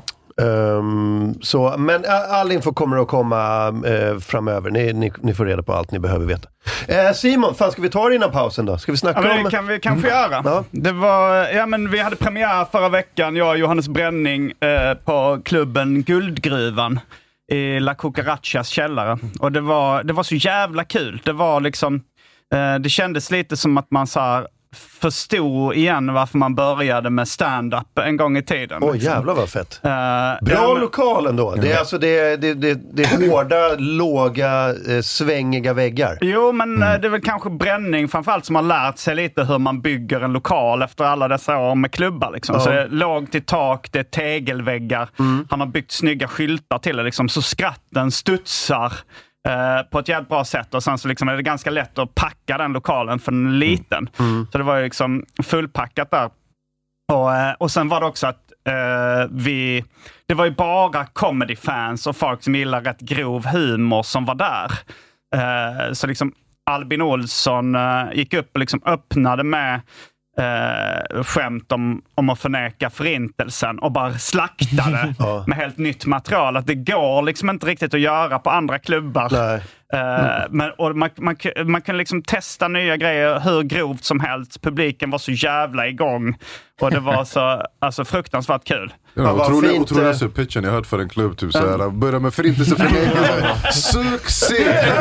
S1: Ehm, så, men a- all info kommer att komma eh, framöver. Ni, ni, ni får reda på allt ni behöver veta. Eh, Simon, fan ska vi ta det innan pausen då? Ska vi snacka
S3: Ja, men
S1: om...
S3: det kan vi kanske göra.
S1: Ja.
S3: Det var, ja, men vi hade premiär förra veckan, jag och Johannes Bränning, eh, på klubben Guldgruvan i La Cucarachas källare. Och det var, det var så jävla kul. Det var liksom, eh, det kändes lite som att man så här förstod igen varför man började med stand-up en gång i tiden.
S1: Oj,
S3: liksom.
S1: jävlar vad fett.
S3: Eh,
S1: Bra
S3: ja, men-
S1: lokal ändå. Det är alltså det, det, det, det är hårda, låga, eh, svängiga väggar.
S3: Jo, men eh, det är väl kanske Bränning framförallt som har lärt sig lite hur man bygger en lokal efter alla dessa år med klubbar. Liksom.
S1: Ja.
S3: Så det är lågt i tak, det är tegelväggar. Han har byggt snygga skyltar till det, liksom, så skratten studsar eh, på ett jävligt bra sätt. Och sen så liksom är det ganska lätt att packa den lokalen för den är liten. Så det var ju liksom fullpackat där. Och, eh, och sen var det också att eh, vi, det var ju bara comedy-fans och folk som gillar rätt grov humor som var där. Eh, så liksom Albin Olsson eh, gick upp och liksom öppnade med eh, skämt om, om att förneka förintelsen och bara slaktade
S1: Ja.
S3: med helt nytt material. Att det går liksom inte riktigt att göra på andra klubbar.
S1: Nej.
S3: Uh, men, och man, man, man kan liksom testa nya grejer hur grovt som helst. Publiken var så jävla igång. Och det var så alltså, fruktansvärt kul.
S4: Ja, otroligt otroligt pitchen jag hört för en klubb typ så här, börja med förintelse för mig. Succé.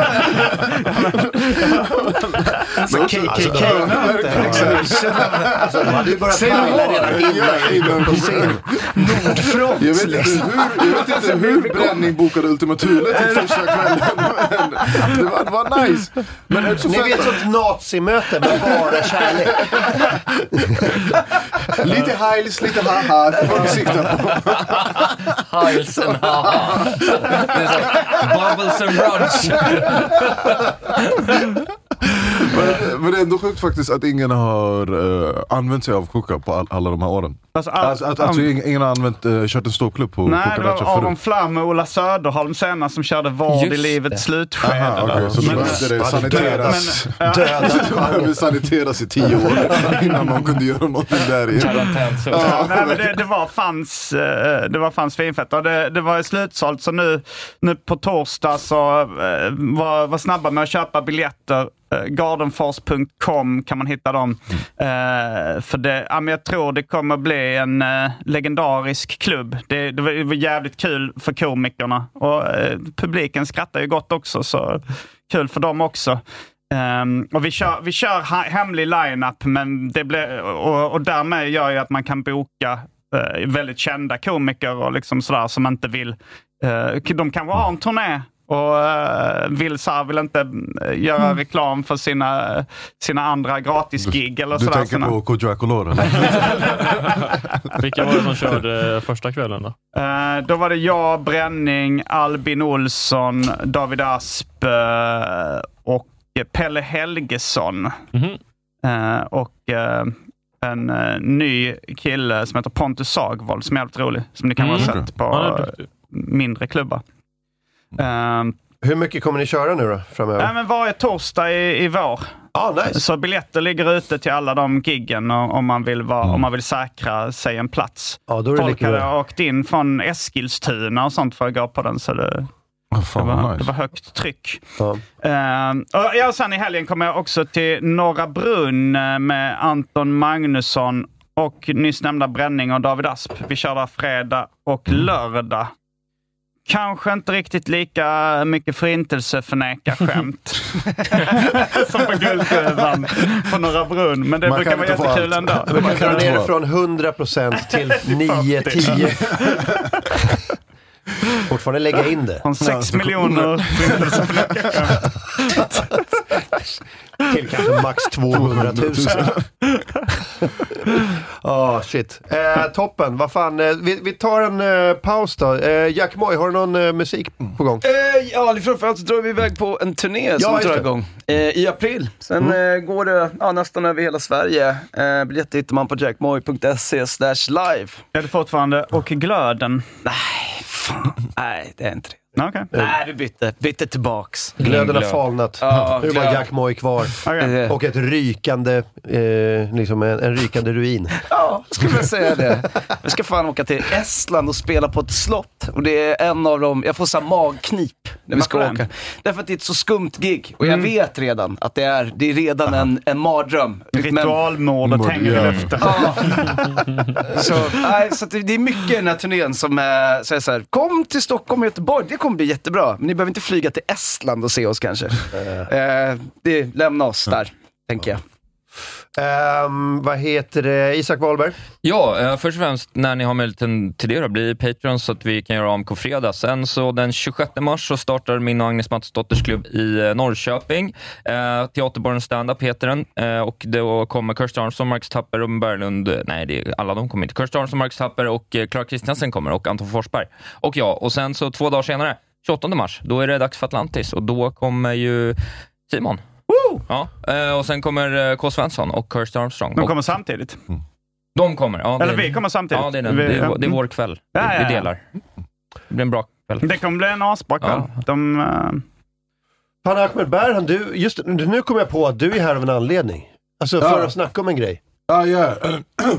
S1: Men K K K alltså de hade ju bara pajla redan innan på scen. Nordfront.
S4: Jag vet inte hur, jag vet inte hur Bränning bokade Ultima Thule till första kvällen. Det var, det var nice. Men det är så
S1: ni vet sånt nazimöte med bara kärlek.
S4: Lite Hiles, lite haha. Det var vi siktar på.
S2: Hiles and haha. Det är så bubbles and brunch.
S4: men, men det är ändå sjukt faktiskt att ingen har uh, använt sig av Koka på all, alla de här åren.
S3: Alltså, all,
S4: alltså, att, alltså, ingen, ingen har använt, uh, kört en ståklubb på
S3: nej,
S4: Koka.
S3: Nej, det var Aron Flam och Ola Söderholm senast som körde Vård i livets slutskede.
S4: Aha, okay, så men, det saniteras. Men, ja. Det saniteras i tio år innan man kunde göra någonting där igen.
S3: Ja, nej, men det, det var fanns det var fanns finfett och det, det var slutsålt så nu, nu på torsdag så var, var snabba med att köpa biljetter. gardenfors punkt com kan man hitta dem. Mm. Uh, för det, ja, men jag tror det kommer bli en uh, legendarisk klubb. Det, det, var, det var jävligt kul för komikerna. Och uh, publiken skrattar ju gott också, så kul för dem också. Um, och vi kör, vi kör ha, hemlig line-up, men det blir, och, och därmed gör ju att man kan boka uh, väldigt kända komiker och liksom sådär som inte vill. Uh, de kan vara en turné. Och uh, vill, så här, vill inte uh, göra mm. reklam för sina, sina andra gratisgig eller
S4: du
S3: sådär.
S4: Du tänker på Kodjo.
S11: Vilka var det som körde första kvällen då?
S3: Uh, då var det jag, Bränning, Albin Olsson, David Asp uh, och Pelle Helgesson. Mm-hmm. Uh, och uh, en uh, ny kille som heter Pontus Sagvold som är helt rolig. Som ni kan mm. ha sett på uh, mindre klubbar.
S1: Um, Hur mycket kommer ni köra nu då framöver?
S3: Nej, men varje torsdag i, i vår.
S1: Ah, nice.
S3: Så biljetter ligger ute till alla de giggen om man vill, vara, mm. om man vill säkra sig en plats.
S1: Ah, då är det
S3: folk hade
S1: bra.
S3: åkt in från Eskilstuna och sånt för att gå på den, så det,
S4: oh, fan,
S3: det, var,
S4: nice.
S3: det var högt tryck.
S1: Ah.
S3: Uh, och ja, sen i helgen kommer jag också till Norra Brunn med Anton Magnusson och nyss nämnda Bränning och David Asp. Vi kör där fredag och lördag. Kanske inte riktigt lika mycket förintelseförneka-skämt som på Guldgruvan på Norra Brunn. Men det man brukar vara jättekul ändå.
S1: Man kan ner från hundra procent till nio tio. Fortfarande lägga in det.
S3: Från sex miljoner förintelseförneka-skämt.
S1: Till kanske max tvåhundratusen. Ja, oh, shit. Eh, toppen, vad fan. Eh, vi, vi tar en eh, paus då. Eh, Jack Moy, har du någon eh, musik på gång?
S5: Eh, ja, framförallt så drar vi iväg på en turné som
S1: ja,
S5: drar igång eh, i april. Sen mm. eh, går det ja, nästan över hela Sverige. Eh, biljetter hittar man på jackmoy punkt se slash live.
S3: Är det fortfarande och glöden?
S5: Nej, fan. Nej, det är inte det.
S3: Okay.
S5: Nej, du bytte, bytte tillbaks.
S1: Glöden har falnat.
S5: Ja,
S1: nu är bara Jack Moy kvar.
S3: Okay.
S1: Och ett rykande, eh, liksom en, en rykande ruin.
S5: Ja, skulle jag säga det. Vi ska fan åka till Estland och spela på ett slott. Och det är en av dem, jag får så här magknip när vi ska
S3: Varför
S5: åka.
S3: den?
S5: Därför att det är ett så skumt gig. Och jag mm. vet redan att det är, det är redan en, en mardröm.
S3: Ritualmordet
S5: Men...
S3: hänger i luften.
S5: Ja. så, nej, så det är mycket i den här turnén som är så, så här, kom till Stockholm och Göteborg, det kommer bli jättebra. Men ni behöver inte flyga till Estland och se oss kanske. eh, det, lämna oss där, tänker jag.
S1: Um, vad heter det? Isak Wahlberg?
S2: Ja, eh, först och främst när ni har möjligheten till det då, blir Patreon så att vi kan göra A M K fredag. Sen så den tjugosjätte mars så startar min och Agnes Mattsdotters klubb i eh, Norrköping. Eh, Teaterborgen Stand-Up heter den. Eh, och då kommer Kirsten Armstrong, Marcus Tapper och Berglund. Nej, det är, alla de kommer inte. Kirsten Armstrong, Marcus Tapper och eh, Clara Kristiansen kommer och Anton Forsberg. Och ja, och sen så två dagar senare, tjugoåttonde mars, då är det dags för Atlantis. Och då kommer ju Simon.
S3: Woo!
S2: Ja, och sen kommer K. Svensson och Kirsten Armstrong.
S3: De kommer
S2: och,
S3: samtidigt.
S2: Mm. De kommer, ja.
S3: Eller
S2: det,
S3: vi kommer samtidigt.
S2: Ja, det är, den, vi, det är, det är vår kväll.
S3: Ja,
S2: vi,
S3: ja, ja.
S2: vi delar. Det blir en bra kväll.
S3: Det kommer bli en asbra kväll. Ja. De... Uh...
S1: Fan, Ahmed Berhan, du, just nu kommer jag på att du är här av en anledning. Alltså för ja. att snacka om en grej.
S4: Ja, ja.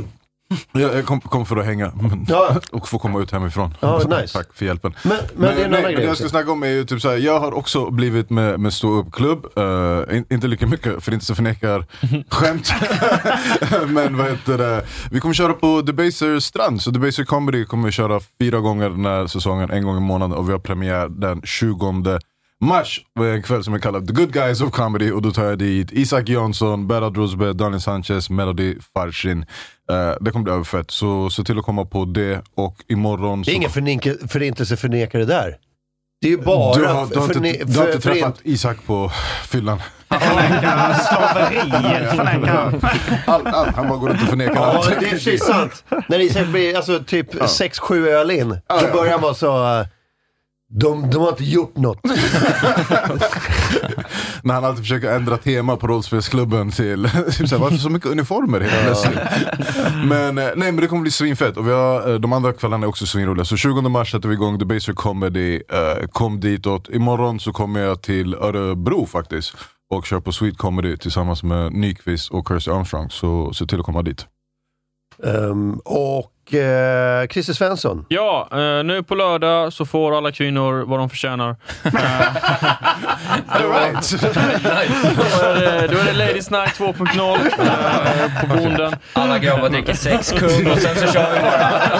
S4: Jag, jag kom, kom för att hänga
S1: ja.
S4: och få komma ut hemifrån.
S1: Ja, nice.
S4: Tack för hjälpen.
S1: Men, men, men det är en annan
S4: nej,
S1: grej.
S4: Det jag ska snacka om är ju typ såhär, jag har också blivit med, med stå-upp-klubb. Uh, in, inte lika mycket, för inte så förnekar skämt. Men vad heter det? Vi kommer köra på Debaser Strand. Så Debaser Comedy kommer köra fyra gånger den här säsongen, en gång i månaden. Och vi har premiär den tjugonde mars, en kväll som är kallad The Good Guys of Comedy. Och då tar jag dit Isak Jansson, Berat Rosbe, Daniel Sanchez, Melody Farshin. Uh, det kommer bli överfett. Så se till att komma på det. Och imorgon
S1: det är
S4: så...
S1: ingen förninke, förintelseförnekare där. Det är ju bara...
S4: Du har, du har
S1: förne-
S4: inte, du har inte
S1: för,
S4: träffat
S1: förint-
S4: Isak på fyllan.
S3: Slaveriet förnekar han.
S4: Allt, allt. Han bara går runt och förnekar
S1: Ja,
S4: allt.
S1: det är precis sant. När Isak blir alltså, typ
S4: Ja.
S1: sex sju öl in, då
S4: Ja.
S1: börjar man så... Uh, de, de har inte gjort något.
S4: När han alltid försöker ändra tema på rollspelsklubben till typ såhär, varför så mycket uniformer helt plötsligt? Men, eh, nej, men det kommer bli svinfett. Och vi har, eh, de andra kvällarna är också svinroliga. Så tjugonde mars sätter vi igång Debaser Comedy. eh, Kom ditåt. Imorgon så kommer jag till Örebro faktiskt och kör på Sweet Comedy tillsammans med Nyqvist och Kirsty Armstrong. Så se till att komma dit.
S1: Um, och uh, Christer Svensson.
S11: Ja, eh, nu på lördag så får alla kvinnor vad de förtjänar.
S4: All right.
S11: Då är det, då är det Ladies Night två punkt noll eh, på Bonden.
S2: Alla grabbar dricker sex kung och sen så kör vi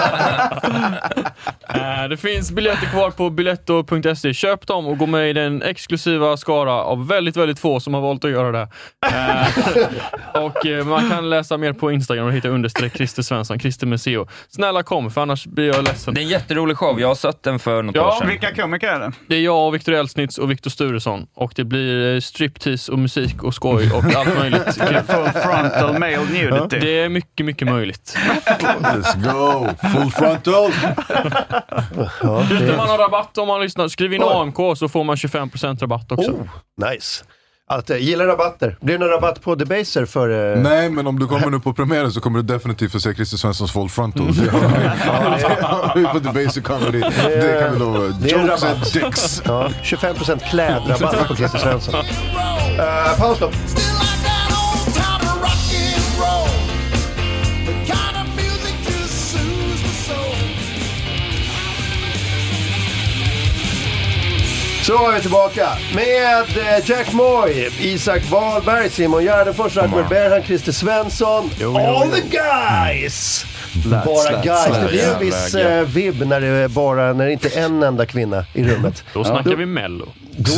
S2: bara.
S11: Eh, det finns biljetter kvar på biletto punkt se. Köp dem och gå med i den exklusiva skara av väldigt, väldigt få som har valt att göra det. Eh, och eh, man kan läsa mer på Instagram och hitta understreck Christer Svensson, Christer Meseo. Snälla kom, för annars blir jag ledsen.
S2: Det är en jätterolig show, jag har sett den för något år
S3: Ja,
S2: sedan.
S3: vilka komiker är det?
S11: Det är jag och Victor Elsnitz och Victor Sturesson. Och det blir eh, striptease och musik och skoj och allt möjligt.
S3: Full frontal male nudity.
S11: Det är mycket, mycket möjligt.
S4: Let's go! Full frontal!
S1: Ja,
S11: Just
S1: det-
S11: det, man har rabatt om man lyssnar. Skriv in
S1: Oj.
S11: A M K så får man tjugofem procent rabatt också.
S1: Oh, nice. Att, uh, gillar rabatter. Blir det någon rabatt på Debaser för... Uh...
S4: Nej, men om du kommer nu på premiären så kommer du definitivt få se Christer Svenssons Full Frontal. Det har vi på Debaser Comedy. Det kan vi lova.
S1: Det är en
S4: Jokes
S1: rabatt.
S4: and dicks.
S1: Ja, tjugofem procent klädrabatt på Christer Svensson. Uh, paus då. Så är vi tillbaka med eh, Jack Moy, Isak Wahlberg, Simon Gärdenfors, Ahmed Berhan, Christer Svensson, all the guys!
S5: Läts,
S1: bara
S5: läts,
S1: guys. Det
S5: läts.
S1: blir en viss eh, vibb när det är bara, när det inte är en enda kvinna i rummet.
S11: Då snackar vi Mello.
S1: Då,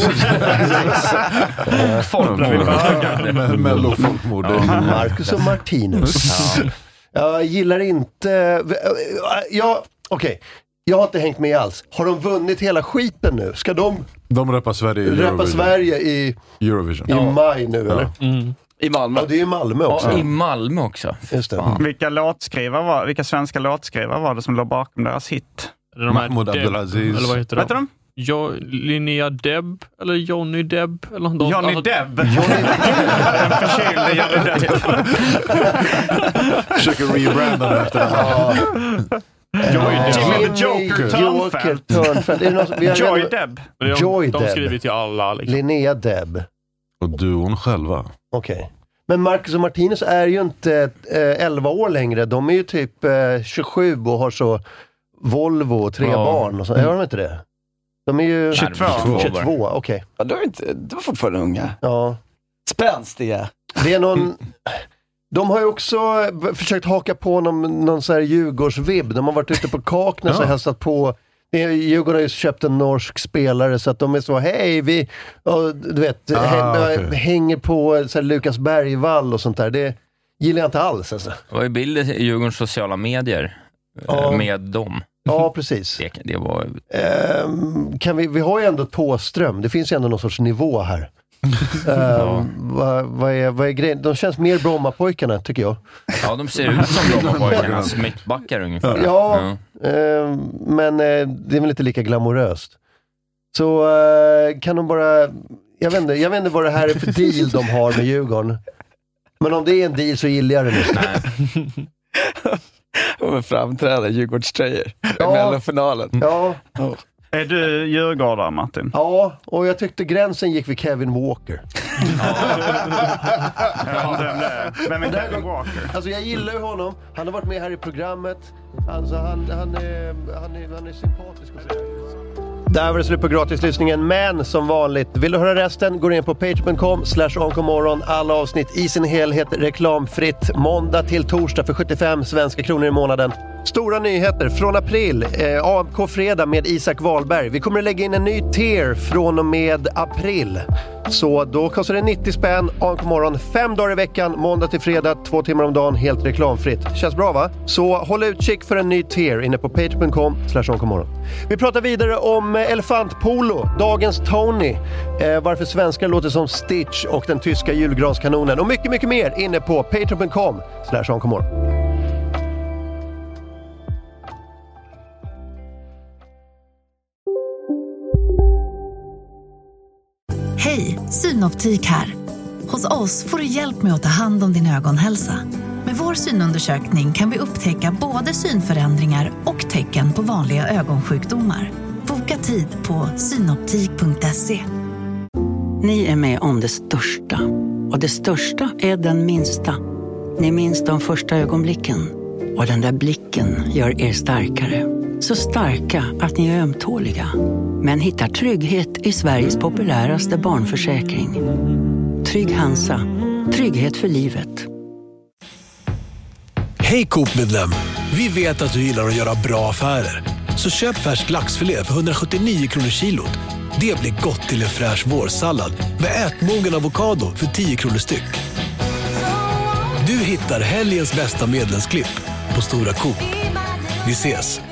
S4: Folkmord. Mello folkmord.
S1: Marcus och Martinus. Jag gillar inte... Ja, okej. Okay. Jag har inte hängt med alls. Har de vunnit hela skiten nu? Ska de
S4: De rappar Sverige i
S1: rappa
S4: Eurovision.
S1: Sverige i,
S4: Eurovision.
S1: i maj nu, eller?
S11: Mm.
S5: I Malmö.
S1: Ja, det är i Malmö också.
S2: Ja, i Malmö också.
S1: Just det.
S2: Fan.
S3: Vilka låtskrivare var, vilka svenska låtskrivare var det som låg bakom deras hit?
S11: Är det de här
S4: Mahmoud
S11: Deb,
S4: Abdelaziz.
S11: eller vad heter
S3: Vad heter
S11: de?
S3: de?
S11: Jo, Linnea Deb, eller Johnny Deb, eller någon
S3: Johnny
S11: alltså,
S3: Depp. Den förkylde Johnny Depp.
S4: Försöker rebranda det efter det här.
S3: Joy Deb. Jimmy the
S1: Jimmy
S3: Joker
S1: Joker
S3: Törnfeldt.
S1: Törnfeldt. Är det någon som- vi har
S3: Joy
S1: redan-
S3: Deb.
S11: de,
S1: Joy
S11: de
S1: Deb.
S11: skriver till alla liksom.
S1: Linnea Deb.
S4: Och duon själva.
S1: Okej. Men Marcus och Martinus är ju inte eh, elva år längre. De är ju typ eh, tjugosju och har så Volvo och tre
S2: Ja.
S1: barn. Och så. Är de inte det? De är ju
S3: tjugotvå.
S1: tjugotvå, okej.
S5: Ja, då är inte, det var fortfarande unga.
S1: Ja.
S5: Spänstiga.
S1: Det är någon... De har ju också försökt haka på någon, någon så här Djurgårdsvibb. De har varit ute på Kaknäs och
S4: Ja.
S1: hälsat på. Det är, Djurgården har ju köpt en norsk spelare så att de är så, hej vi, och, du vet,
S4: Ah,
S1: hä-
S4: okej.
S1: hänger på så här, Lukas Bergvall och sånt där. Det gillar jag inte alls alltså.
S2: Det var ju bilder i Djurgårdens sociala medier eh,
S1: Ja.
S2: med dem.
S1: Ja, precis.
S2: Det, det var...
S1: Ehm, kan vi, vi har ju ändå Tåström. Det finns ju ändå någon sorts nivå här. Ehm, vad, vad, är, vad är grejen? De känns mer Brommapojkarna, tycker jag.
S2: Ja, de ser ut som Brommapojkarnas mittbackar ungefär.
S1: Ja, ehm, men eh, det är väl inte lika glamoröst. Så eh, kan de bara... Jag vet, inte, jag vet inte vad det här är för deal de har med Djurgården. Men om det är en deal så gillar jag det nu.
S5: Och framträda Djurgårdströjor i
S1: Ja.
S5: mellanfinalen.
S1: Ja,
S3: Är du djurgårdare, Martin?
S1: Ja, och jag tyckte gränsen gick vid Kevin Walker.
S3: Vem är Kevin Walker?
S1: Alltså jag gillar ju honom. Han har varit med här i programmet. Alltså han, han, är, han, är, han är sympatisk och så. Där var det slut på gratislyssningen, men som vanligt, vill du höra resten, går in på patreon dot com slash onkomorron. Alla avsnitt i sin helhet reklamfritt, måndag till torsdag för sjuttiofem svenska kronor i månaden. Stora nyheter från april, eh, A M K-fredag med Isak Wahlberg. Vi kommer att lägga in en ny tier från och med april. Så då kostar det nittio spänn, A M K-morgon, fem dagar i veckan, måndag till fredag, två timmar om dagen, helt reklamfritt. Känns bra va? Så håll utkik för en ny tier inne på patreon dot com slash onkomorron. Vi pratar vidare om elefantpolo, dagens Tony, eh, varför svenskar låter som Stitch och den tyska julgranskanonen och mycket, mycket mer inne på patreon dot com slash onkomorron.
S8: Hej, Synoptik här. Hos oss får du hjälp med att ta hand om din ögonhälsa. Med vår synundersökning kan vi upptäcka både synförändringar och tecken på vanliga ögonsjukdomar. Boka tid på synoptik punkt se.
S16: Ni är med om det största. Och det största är den minsta. Ni minns de första ögonblicken. Och den där blicken gör er starkare. Så starka att ni är ömtåliga. Men hittar trygghet i Sveriges populäraste barnförsäkring. Trygg Hansa. Trygghet för livet.
S17: Hej Coop-medlem! Vi vet att du gillar att göra bra affärer. Så köp färsk laxfilé för hundrasjuttionio kronor kilot. Det blir gott till en fräsch vårsallad med ätmogen avokado för tio kronor styck. Du hittar helgens bästa medlemsklipp på Stora Coop. Vi ses!